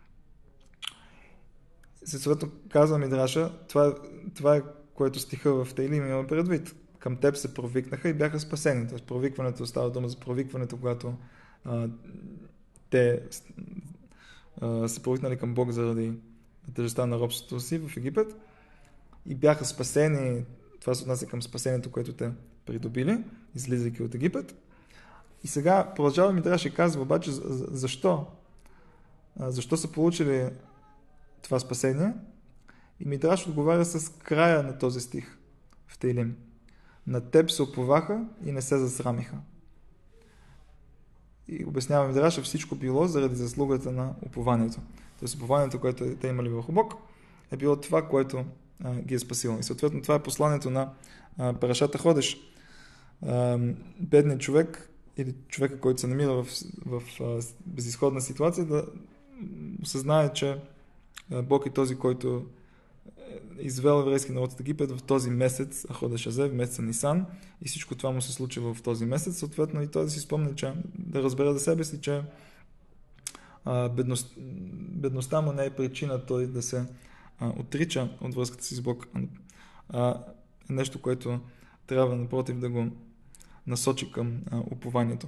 Съответно казва Мидраша, това, това е което стиха в Теилим има предвид. Към теб се провикнаха и бяха спасени. Тоест провикването, става дума за провикването, когато а, те а, се провикнали към Бог заради тежестта на робството си в Египет и бяха спасени. Това се отнася към спасението, което те придобили, излизайки от Египет. И сега продължава Мидраш и казва обаче защо? Защо са получили това спасение? И Мидраш отговаря с края на този стих в Теилим. На теб се уповаха и не се засрамиха. И обяснява Мидраша, всичко било заради заслугата на упованието. Тоест упованието, което те имали върху Бог, е било това, което а, ги е спасило. И съответно това е посланието на а, Парашата Ходеш. А, бедният човек или човека, който се намира в, в, в безизходна ситуация, да осъзнае, че Бог е този, който извел еврейски народ от Египет в този месец, Ходеш Азев, месеца Нисан, и всичко това му се случи в този месец. Съответно и той да си спомни, че да разбере за себе си, че а, бедност, бедността му не е причина той да се а, отрича от връзката си с Бог, а е нещо, което трябва напротив да го насочи към а, упованието.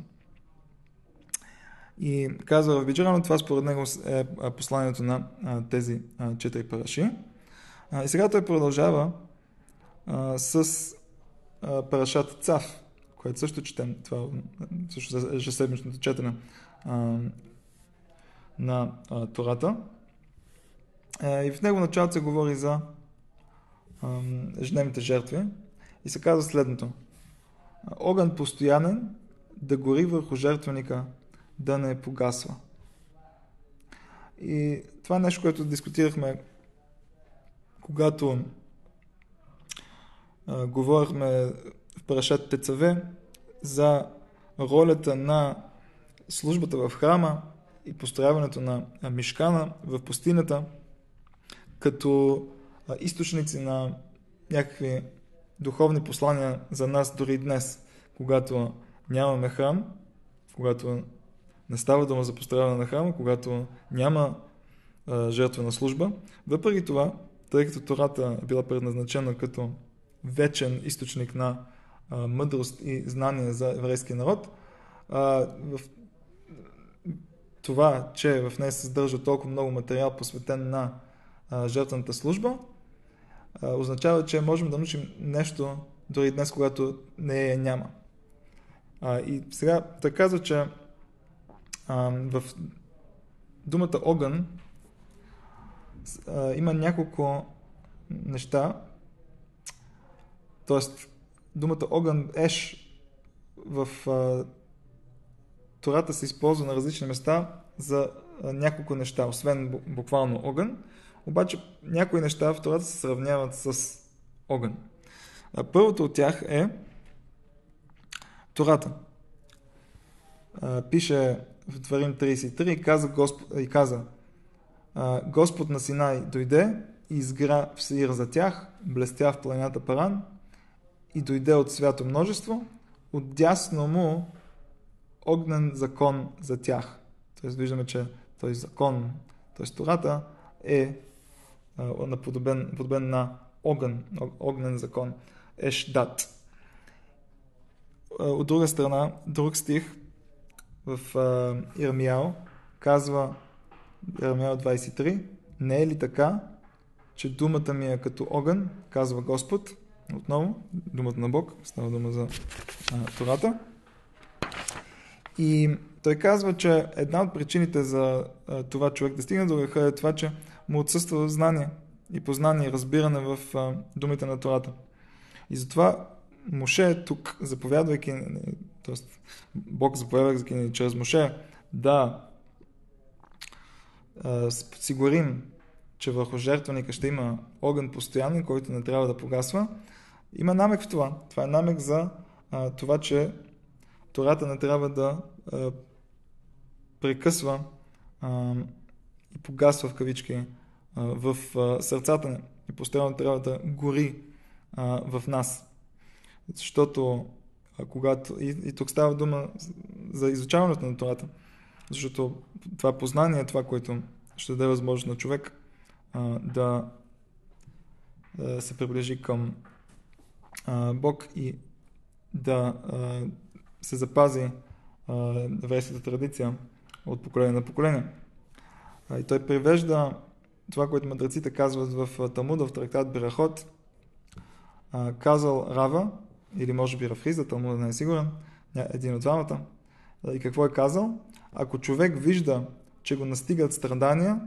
И казва в Биджаран, това според него е посланието на а, тези а, четири параши. А, и сега той продължава а, с а, парашат Цав, което също четем, това също е ежеседмичното четене а, на а, Тората. А, и в него началото се говори за а, ежедневните жертви и се казва следното. Огън постоянен да гори върху жертвеника, да не погасва. И това е нещо, което дискутирахме, когато а, говорихме в парашат Тецаве за ролята на службата в храма и построяването на мишкана в пустинята като а, източници на някакви духовни послания за нас дори днес, когато нямаме храм, когато не става дума за построяване на храма, когато няма а, жертвена служба. Въпреки това, тъй като Тората е била предназначена като вечен източник на а, мъдрост и знание за еврейския народ, а, в това, че в нея се съдържа толкова много материал, посветен на а, жертвената служба, а, означава, че можем да научим нещо дори днес, когато не я няма. А, и сега той казва, че а, в думата огън а, има няколко неща. Тоест, думата огън, еш, в а, Тората се използва на различни места за а, няколко неща, освен буквално огън. Обаче някои неща в Тората се сравняват с огън. А първото от тях е Тората. А, пише в Дворим тридесет и три и каза, Господ, и каза а, Господ на Синай дойде и изгра в Сеир за тях, блестя в планината Паран и дойде от свято множество, отдясно му огнен закон за тях. Тоест виждаме, че този закон, т.е. Тората е а, наподобен, подобен на огън, огнен закон, еш-дат. От друга страна, друг стих в а, Ирмиял казва, Ирмиял двадесет и три, не е ли така, че думата ми е като огън, казва Господ, отново, думата на Бог, става дума за а, Тората. И той казва, че една от причините за а, това човек да стигне до върха е това, че му отсъства знание и познание и разбиране в а, думите на Тората. И затова Моше е тук, заповядвайки, т.е. Бог заповядвайки чрез Моше да а, сигурим, че върху жертвеника ще има огън постоянен, който не трябва да погасва. Има намек в това. Това е намек за а, това, че Тората не трябва да а, прекъсва а, и погасва в кавички а, в а, сърцата ни. И постоянно трябва да гори а, в нас. Защото а, когато... И, и тук става дума за изучаването на Тората. Защото това познание е това, което ще даде възможност на човек а, да, да се приближи към а, Бог и да а, се запази еврейската традиция от поколение на поколение. А, и той привежда това, което мъдреците казват в Талмуда, в трактат Берахот. А, казал Рава, или може би Рафхизда, Талмуда не е сигурен, един от двамата. И какво е казал? Ако човек вижда, че го настигат страдания,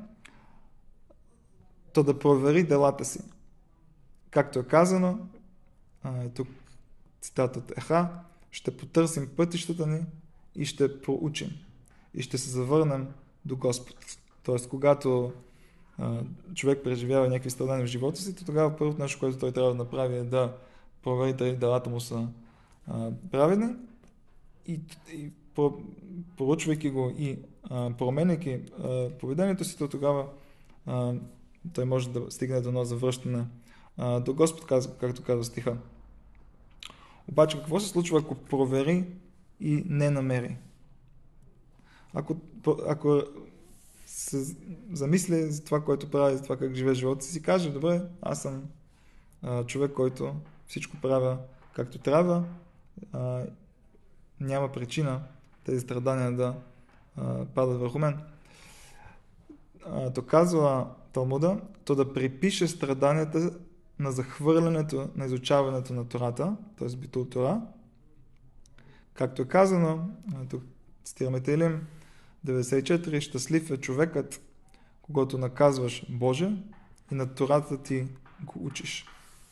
то да провери делата си. Както е казано, а, тук цитат от Еха, ще потърсим пътищата ни и ще проучим. И ще се завърнем до Господ. Тоест, когато а, човек преживява някакви страдания в живота си, то тогава първото нещо, което той трябва да направи е да провери дали делата му са а, праведни и, и проучвайки го и а, променяйки а, поведението си, то тогава а, той може да стигне до едно завръщане а, до Господ, както казва стиха. Обаче какво се случва, ако провери и не намери? Ако, ако се замисли за това, което прави, за това как живее живота си, си каже, добре, аз съм а, човек, който всичко правя както трябва, а, няма причина тези страдания да а, падат върху мен. А, то казва Талмуда, то да припише страданията на захвърлянето, на изучаването на Тората, т.е. Битул Тора. Както е казано, тук цитираме Теилим деветдесет и четири, щастлив е човекът, когато наказваш Боже и на Тората ти го учиш.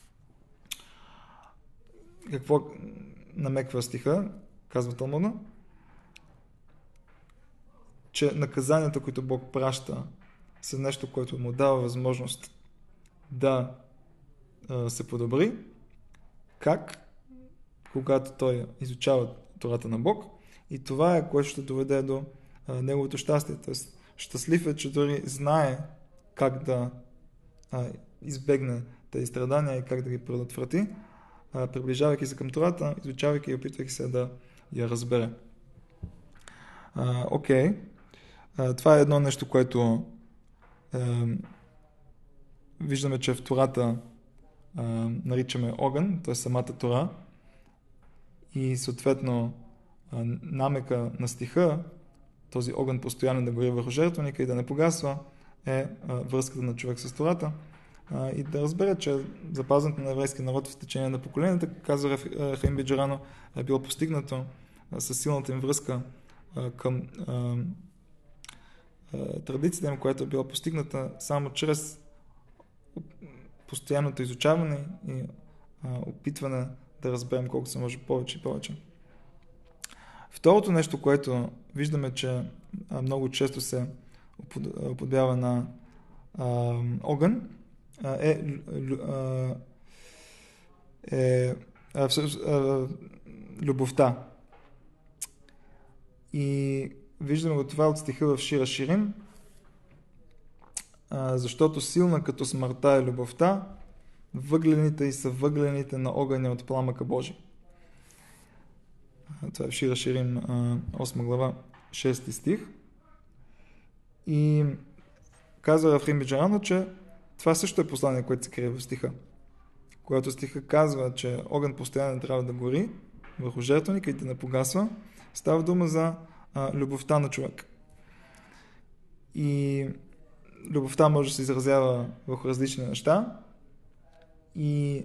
Какво намеква стиха, казва Талмуда? Че наказанията, които Бог праща, са нещо, което му дава възможност да се подобри. Как? Когато той изучава Тората на Бог. И това е, което ще доведе до а, неговото щастие. Тоест, щастлив е, че дори знае как да а, избегне тези страдания и как да ги предотврати, а, приближавайки се към Тората, изучавайки и опитвайки се да я разбере. А, окей. А, това е едно нещо, което а, виждаме, че в Тората Uh, наричаме огън, т.е. самата Тора, и съответно uh, намека на стиха, този огън постоянно да гори върху жертвеника и да не погасва, е uh, връзката на човек с Тората. а, и да разберат, че запазването на еврейския народ в течение на поколенията, казва Хаим Биджарано, е било постигнато със силната им връзка а, към а, а, традицията им, която е била постигната само чрез постоянното изучаване и а, опитване да разберем колко се може повече и повече. Второто нещо, което виждаме, че а, много често се уподобява на а, огън, а, е, а, е а, а, любовта. И виждаме го това от стиха в Шира Ширим, а, защото силна като смъртта е любовта, въглените и са въглените на огъня от пламъка Божи. Това е в Шира Ширим, осма глава, шести стих. И казва Рафхаим Биджарано, че това също е послание, което се крие в стиха. Когато стиха казва, че огън постоянно трябва да гори върху жертвеника и да не погасва, става дума за а, любовта на човек. И любовта може да се изразява върху различни неща и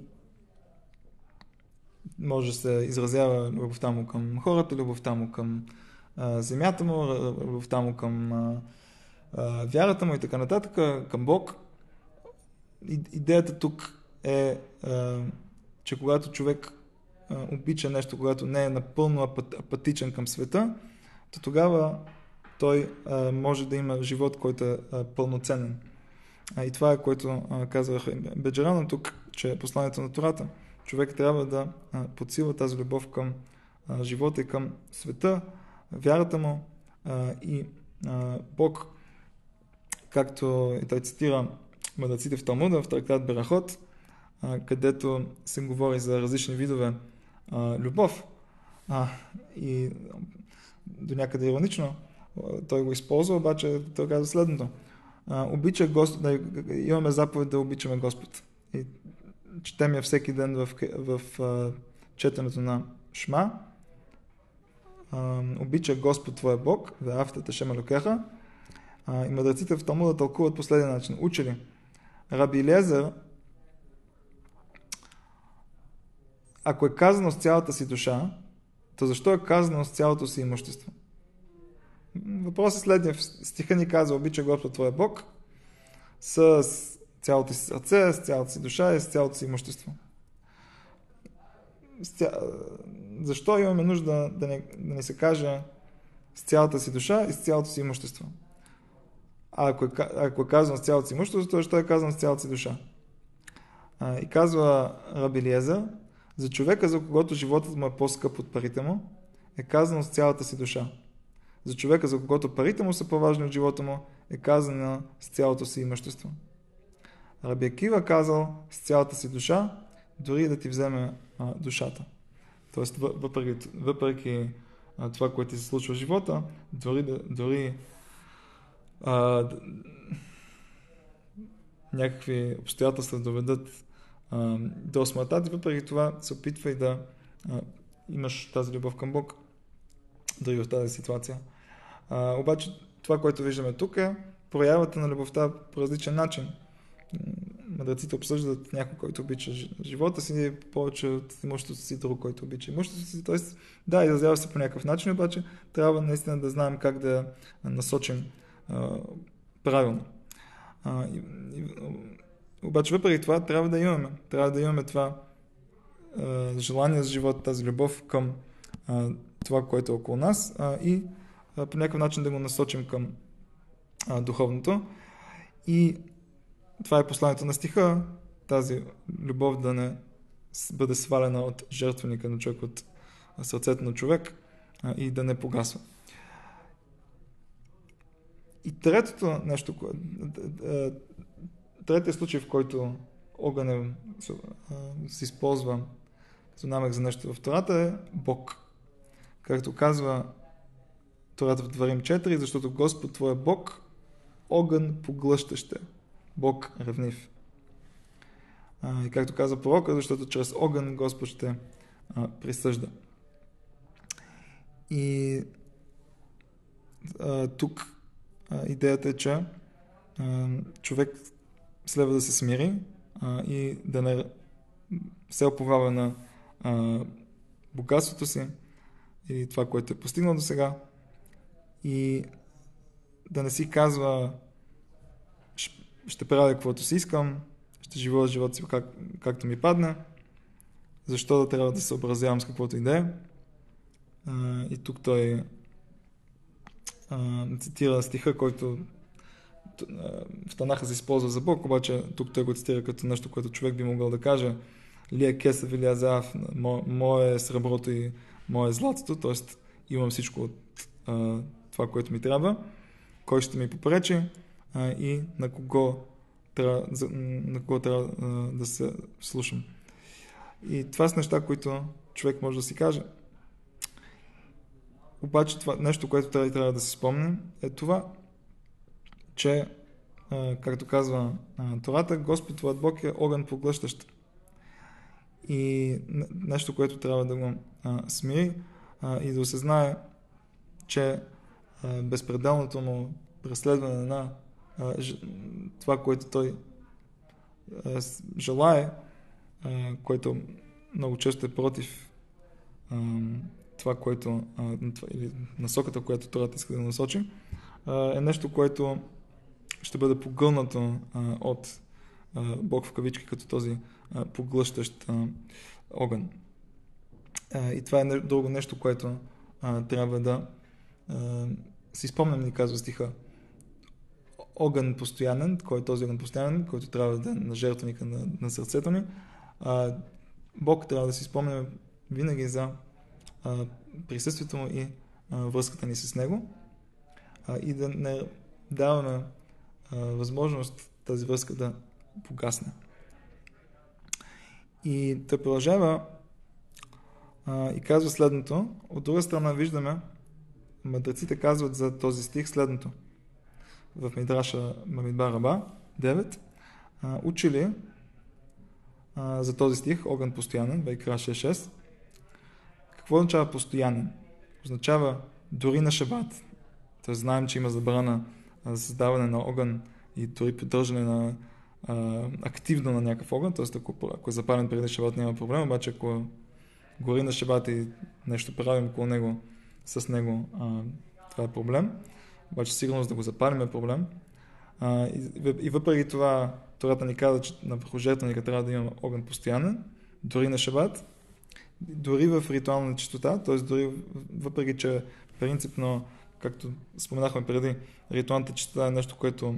може да се изразява любовта му към хората, любовта му към а, земята му, любовта му към а, а, вярата му и така нататък, към Бог. И, идеята тук е, а, че когато човек а, обича нещо, когато не е напълно апат, апатичен към света, то тогава той а, може да има живот, който е а, пълноценен. А, и това е, което а, казва Биджарано тук, че е посланието на Тората. Човек трябва да а, подсилва тази любов към а, живота и към света, вярата му а, и а, Бог, както и той цитира мъдреците в Талмуда, в трактат Берахот, а, където се говори за различни видове а, любов. А, и до някъде иронично той го използва, обаче той казва следното. А, обича Господ, да, имаме заповед да обичаме Господ. И четем я всеки ден в, в, в четенето на Шма. А, обича Господ твоя Бог, ве'афта Ашем Елокеха. И мъдреците в Талмуда тълкуват последния начин. Учили. Раби Елиезер, ако е казано с цялата си душа, то защо е казано с цялото си имущество? Въпросът е следния. В стиха ни казва, обича Господ твоя Бог с цялото си сърце, с цялата си душа и с цялото си имущество. Ця... Защо имаме нужда да не, да не се каже с цялата си душа и с цялото си имущество? А ако е, ако е казано с цялото си имущество, то защо е казано с цялата си душа? А, и казва Раби Елиезер, за човека, за когото животът му е по-скъп от парите му, е казано с цялата си душа. За човека, за когото парите му са по-важни от живота му, е казано с цялото си имущество. Раби Акива казал с цялата си душа, дори да ти вземе а, душата. Тоест, въпреки, въпреки а, това, което ти се случва в живота, дори, дори а, някакви обстоятелства доведат а, до смъртта, въпреки това се опитва и да а, имаш тази любов към Бог, дори в тази ситуация. А, обаче, това, което виждаме тук е проявата на любовта по различен начин. Мъдреците обсъждат някой, който обича живота си, повече от имуществото си, друг, който обича имуществото си. Тоест, да, изразява се по някакъв начин, обаче трябва наистина да знаем как да насочим а, правилно. А, и, и, обаче, въпреки това, трябва да имаме. Трябва да имаме това а, желание за живота, тази любов към а, това, което е около нас а, и а, по някакъв начин да го насочим към а, духовното. И това е посланието на стиха, тази любов да не бъде свалена от жертвеника на човек, от сърцето на човек а, и да не погасва. И третото нещо, третият случай, в който огън се използва като намек за нещо в Тората е Бог. Както казва Тората в Дворим четири, защото Господ твоя Бог огън поглъщащ е. Бог ревнив. А, и както каза пророка, защото чрез огън Господ ще а, присъжда. И а, тук а, идеята е, че а, човек следва да се смири а, и да не се оповава на а, богатството си или това, което е постигнал до сега, и да не си казва ще правя каквото си искам, ще живея живота си как, както ми падне, защо да трябва да се съобразявам с каквото идея. И тук той а, цитира стиха, който а, в Танаха се използва за Бог, обаче тук той го цитира като нещо, което човек би могъл да каже: лие кесъв или азав, мое е среброто и мое е златото, т.е. имам всичко от а, това, което ми трябва, кой ще ми попречи а, и на кого трябва, на кого трябва а, да се слушам. И това са неща, които човек може да си каже. Обаче това нещо, което трябва, трябва да си спомним, е това, че, а, както казва а, Тората, Господ твоят Бог е огън поглъщащ. И нещо, което трябва да го а, смири а, и да осъзнае, че а, безпределното му преследване на а, ж, това, което той а, желае, а, което много често е против а, това, което а, или насоката, която Тората иска да насочи, а, е нещо, което ще бъде погълнато а, от а, Бог в кавички, като този а, поглъщащ а, огън. А, и това е не, друго нещо, което а, трябва да а, си спомням, ни казва стиха. Огън постоянен, кой е този огън постоянен, който трябва да е на жертвеника на, на сърцето ни. А, Бог трябва да си спомняме винаги за а, присъствието му и а, връзката ни с него, а, и да не даваме а, възможност тази връзка да погасне. И той продължава а, и казва следното. От друга страна виждаме, мъдреците казват за този стих следното. В Мидраша Бамидбар Раба девет а, учили а, за този стих огън постоянен, Вайкра шест шест. Какво означава постоянен? Означава дори на шабат. Тоест знаем, че има забрана за създаване на огън и дори поддържане на а, активно на някакъв огън. Тоест ако, ако е запален преди шабат, няма проблем, обаче ако гори на шабат и нещо правим около него, с него, а, това е проблем. Обаче сигурност да го запалим е проблем. А, и, и въпреки това Тората ни казва, че на върху жертвеника трябва да има огън постоянен, дори на шабат, дори в ритуална чистота, т.е. дори въпреки, че принципно, както споменахме преди, ритуалната чистота е нещо, което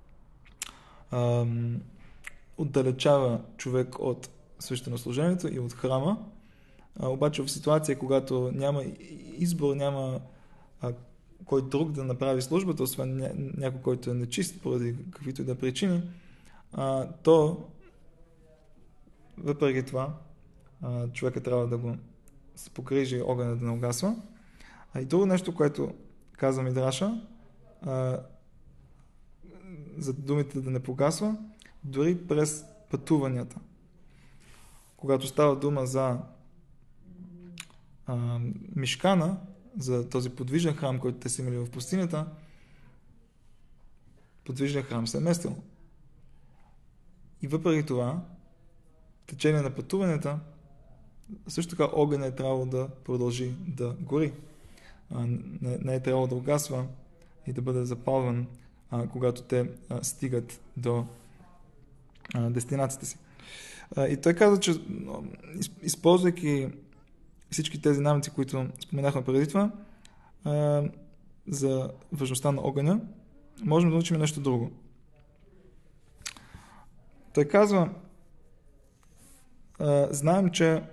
ам, отдалечава човек от свещенослужението и от храма. А, обаче в ситуация, когато няма избор, няма а, кой друг да направи службата, освен ня, някой, който е нечист поради каквито и да причини, а, то въпреки това а, човека трябва да го се погрижи огънът да не угасва. А и друго нещо, което казва Мидраша, а, за думите да не погасва, дори през пътуванията. Когато става дума за а, Мишкана, за този подвижен храм, който те са имали в пустинята, подвижен храм се е местил. И въпреки това, в течение на пътуванията, също така огън е трябвало да продължи да гори. А, не, не е трябвало да угасва и да бъде запалван, а, когато те а, стигат до а, дестинацията си. А, и той каза, че използвайки всички тези навици, които споменахме преди това, а, за важността на огъня, можем да научим нещо друго. Той казва, а, знаем, че а,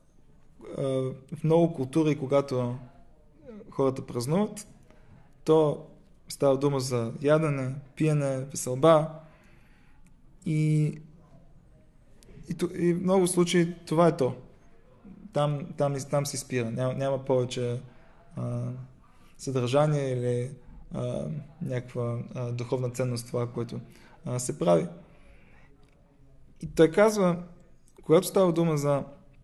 в много култури, когато хората празнуват, то става дума за ядене, пиене, веселба и, и, и в много случаи това е то. Там, там, там се спира. Няма, няма повече а, съдържание или а, някаква а, духовна ценност това, което а, се прави. И той казва, когато става дума за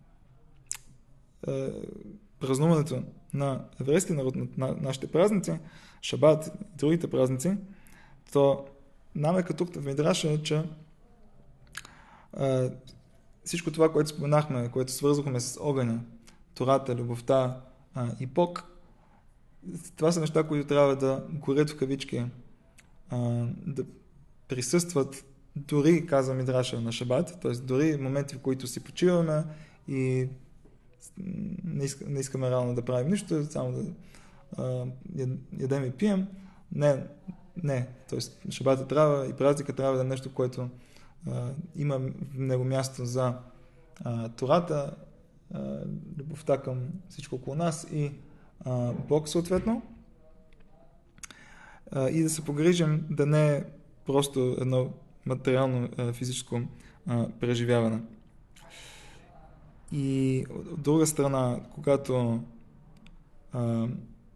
а, празнуването на еврейския народ, на, на нашите празници, Шабат и другите празници, то намека тук в Мидраша е, че а, всичко това, което споменахме, което свързвахме с огъня, Тората, любовта а, и Бог, това са неща, които трябва да горят в кавички, а, да присъстват дори, казва Мидраша, на шабат, т.е. дори моменти, в които си почиваме и не, иска, не искаме реално да правим нищо, само да а, ядем и пием. Не, не. Т.е. шабата трябва и празника трябва да е нещо, което а, има в него място за а, Тората, а, любовта към всичко около нас и а, Бог съответно. А, и да се погрижим да не е просто едно материално а, физическо а, преживяване. И от друга страна, когато а,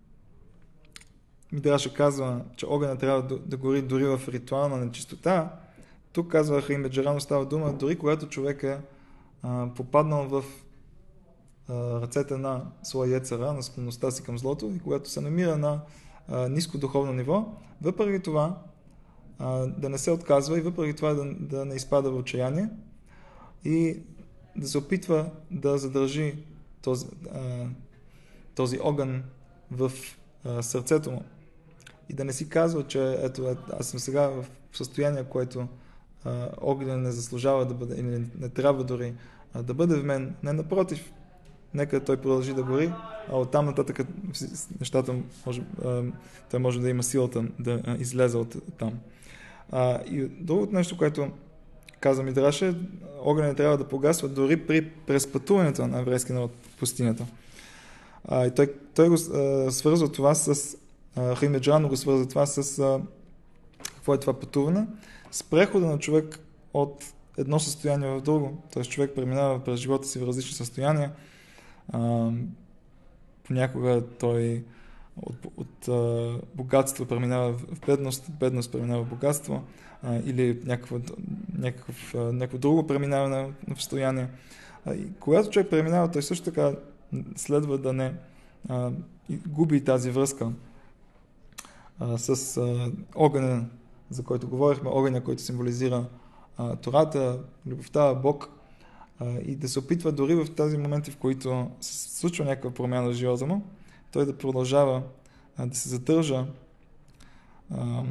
Мидраша казва, че огъня трябва да, да гори дори в ритуална нечистота, тук казва Хаим бен Джерано, става дума, дори когато човек е а, попаднал в а, ръцете на своя йецер-ара, на склонността си към злото и когато се намира на а, ниско духовно ниво, въпреки това а, да не се отказва и въпреки това да, да не изпада в отчаяние и да се опитва да задържи този, а, този огън в а, сърцето му и да не си казва, че ето, аз съм сега в състояние, което а, огън не заслужава да бъде, или не трябва дори а, да бъде в мен. Не, напротив, нека той продължи да гори, а оттам нататък нещата, може, а, той може да има силата да а, излезе от там. А, и другото нещо, което каза Мидраша, огънят трябва да погасва дори при преспътуването на еврейски народ в пустинята. А, и той, той го а, свързва това с Хаим бен Джерано го свързва това с а, какво е това пътуване? С прехода на човек от едно състояние в друго. Т.е. човек преминава през живота си в различни състояния. А, понякога той от, от а, богатство преминава в бедност, бедност преминава в богатство а, или някакво, някакъв, а, някакво друго преминаване на състояние. А, и когато човек преминава, той също така следва да не а, губи тази връзка а, с а, огъня, за който говорихме, огъня, който символизира а, Тората, любовта, Бог, а, и да се опитва дори в тези моменти, в които се случва някаква промяна в живота му, той да продължава а, да се задържа а,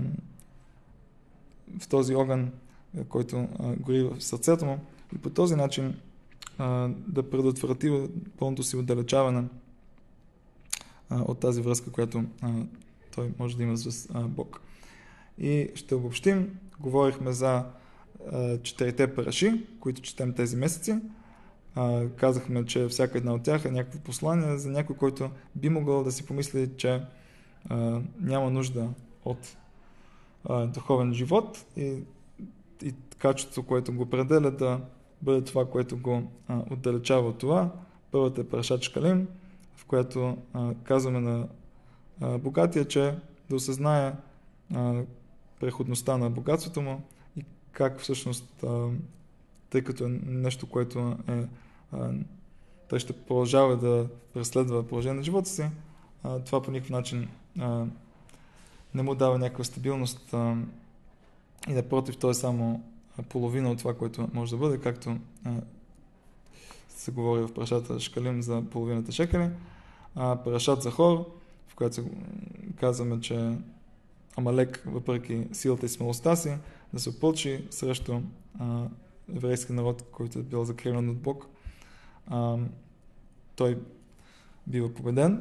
в този огън, който а, гори в сърцето му и по този начин а, да предотврати пълното си отдалечаване а, от тази връзка, която а, той може да има с а, Бог. И ще обобщим. Говорихме за а, четирите параши, които четем тези месеци. А, казахме, че всяка една от тях е някакво послание за някой, който би могъл да си помисли, че а, няма нужда от а, духовен живот и, и качеството, което го определя, да бъде това, което го а, отдалечава от това. Първата е парашат Шкалим, в която а, казваме на а, богатия, че да осъзнае а, преходността на богатството му и как всъщност, а, тъй като е нещо, което е, а, той ще продължава да преследва положение на живота си, а, това по никакъв начин а, не му дава някаква стабилност а, и напротив, той е само половина от това, което може да бъде, както а, се говори в парашата Шкалим за половината шекели. А, парашат Захор, в която се казваме, че Амалек, въпреки силата и смелостта си, да се опълчи срещу а, еврейски народ, който е бил закрилен от Бог. А, той бива победен.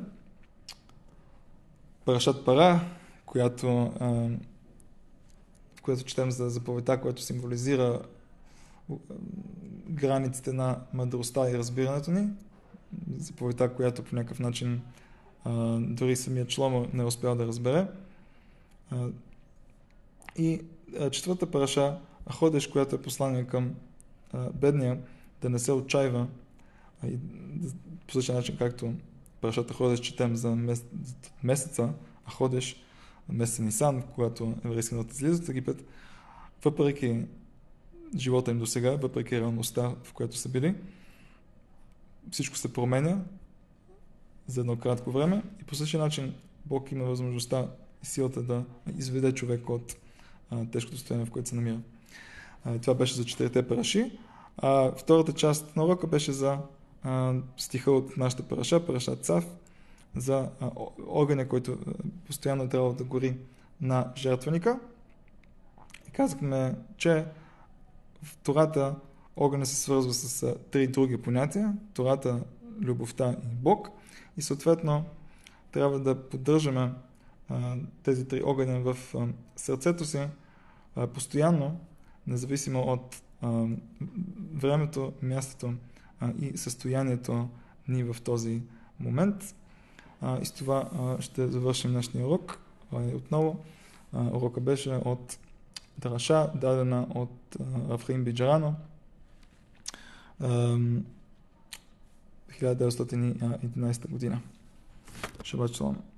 Парашат Пара, която, а, в която четем за заповедта, която символизира границите на мъдростта и разбирането ни. Заповедта, която по някакъв начин а, дори самият Шломо не успял да разбере. А, и а, четвърта параша, Аходеш, която е послание към а, бедния, да не се отчаива. А, и, да, по същия начин, както парашата Аходеш четем за мес, месеца, Аходеш, месец Нисан, когато еврейски народ излиза от Египет, въпреки живота им до сега, въпреки реалността, в която са били, всичко се променя за едно кратко време и по същия начин Бог има възможността и силата да изведе човек от а, тежкото състояние, в което се намира. А, това беше за четирите параши. А втората част на урока беше за а, стиха от нашата параша, параша Цав, за а, огъня, който постоянно трябва да гори на жертвеника. И казахме, че в Тората огъня се свързва с а, три други понятия. Тората, любовта и Бог. И съответно трябва да поддържаме а, тези три огъня в а, сърцето си а, постоянно, независимо от а, времето, мястото а, и състоянието ни в този момент. А, и с това а, ще завършим нашия урок. А, и отново а, урока беше от Драша, дадена от Рав Хаим Биджарано, хиляда деветстотин и единадесета година. Шабат шалом.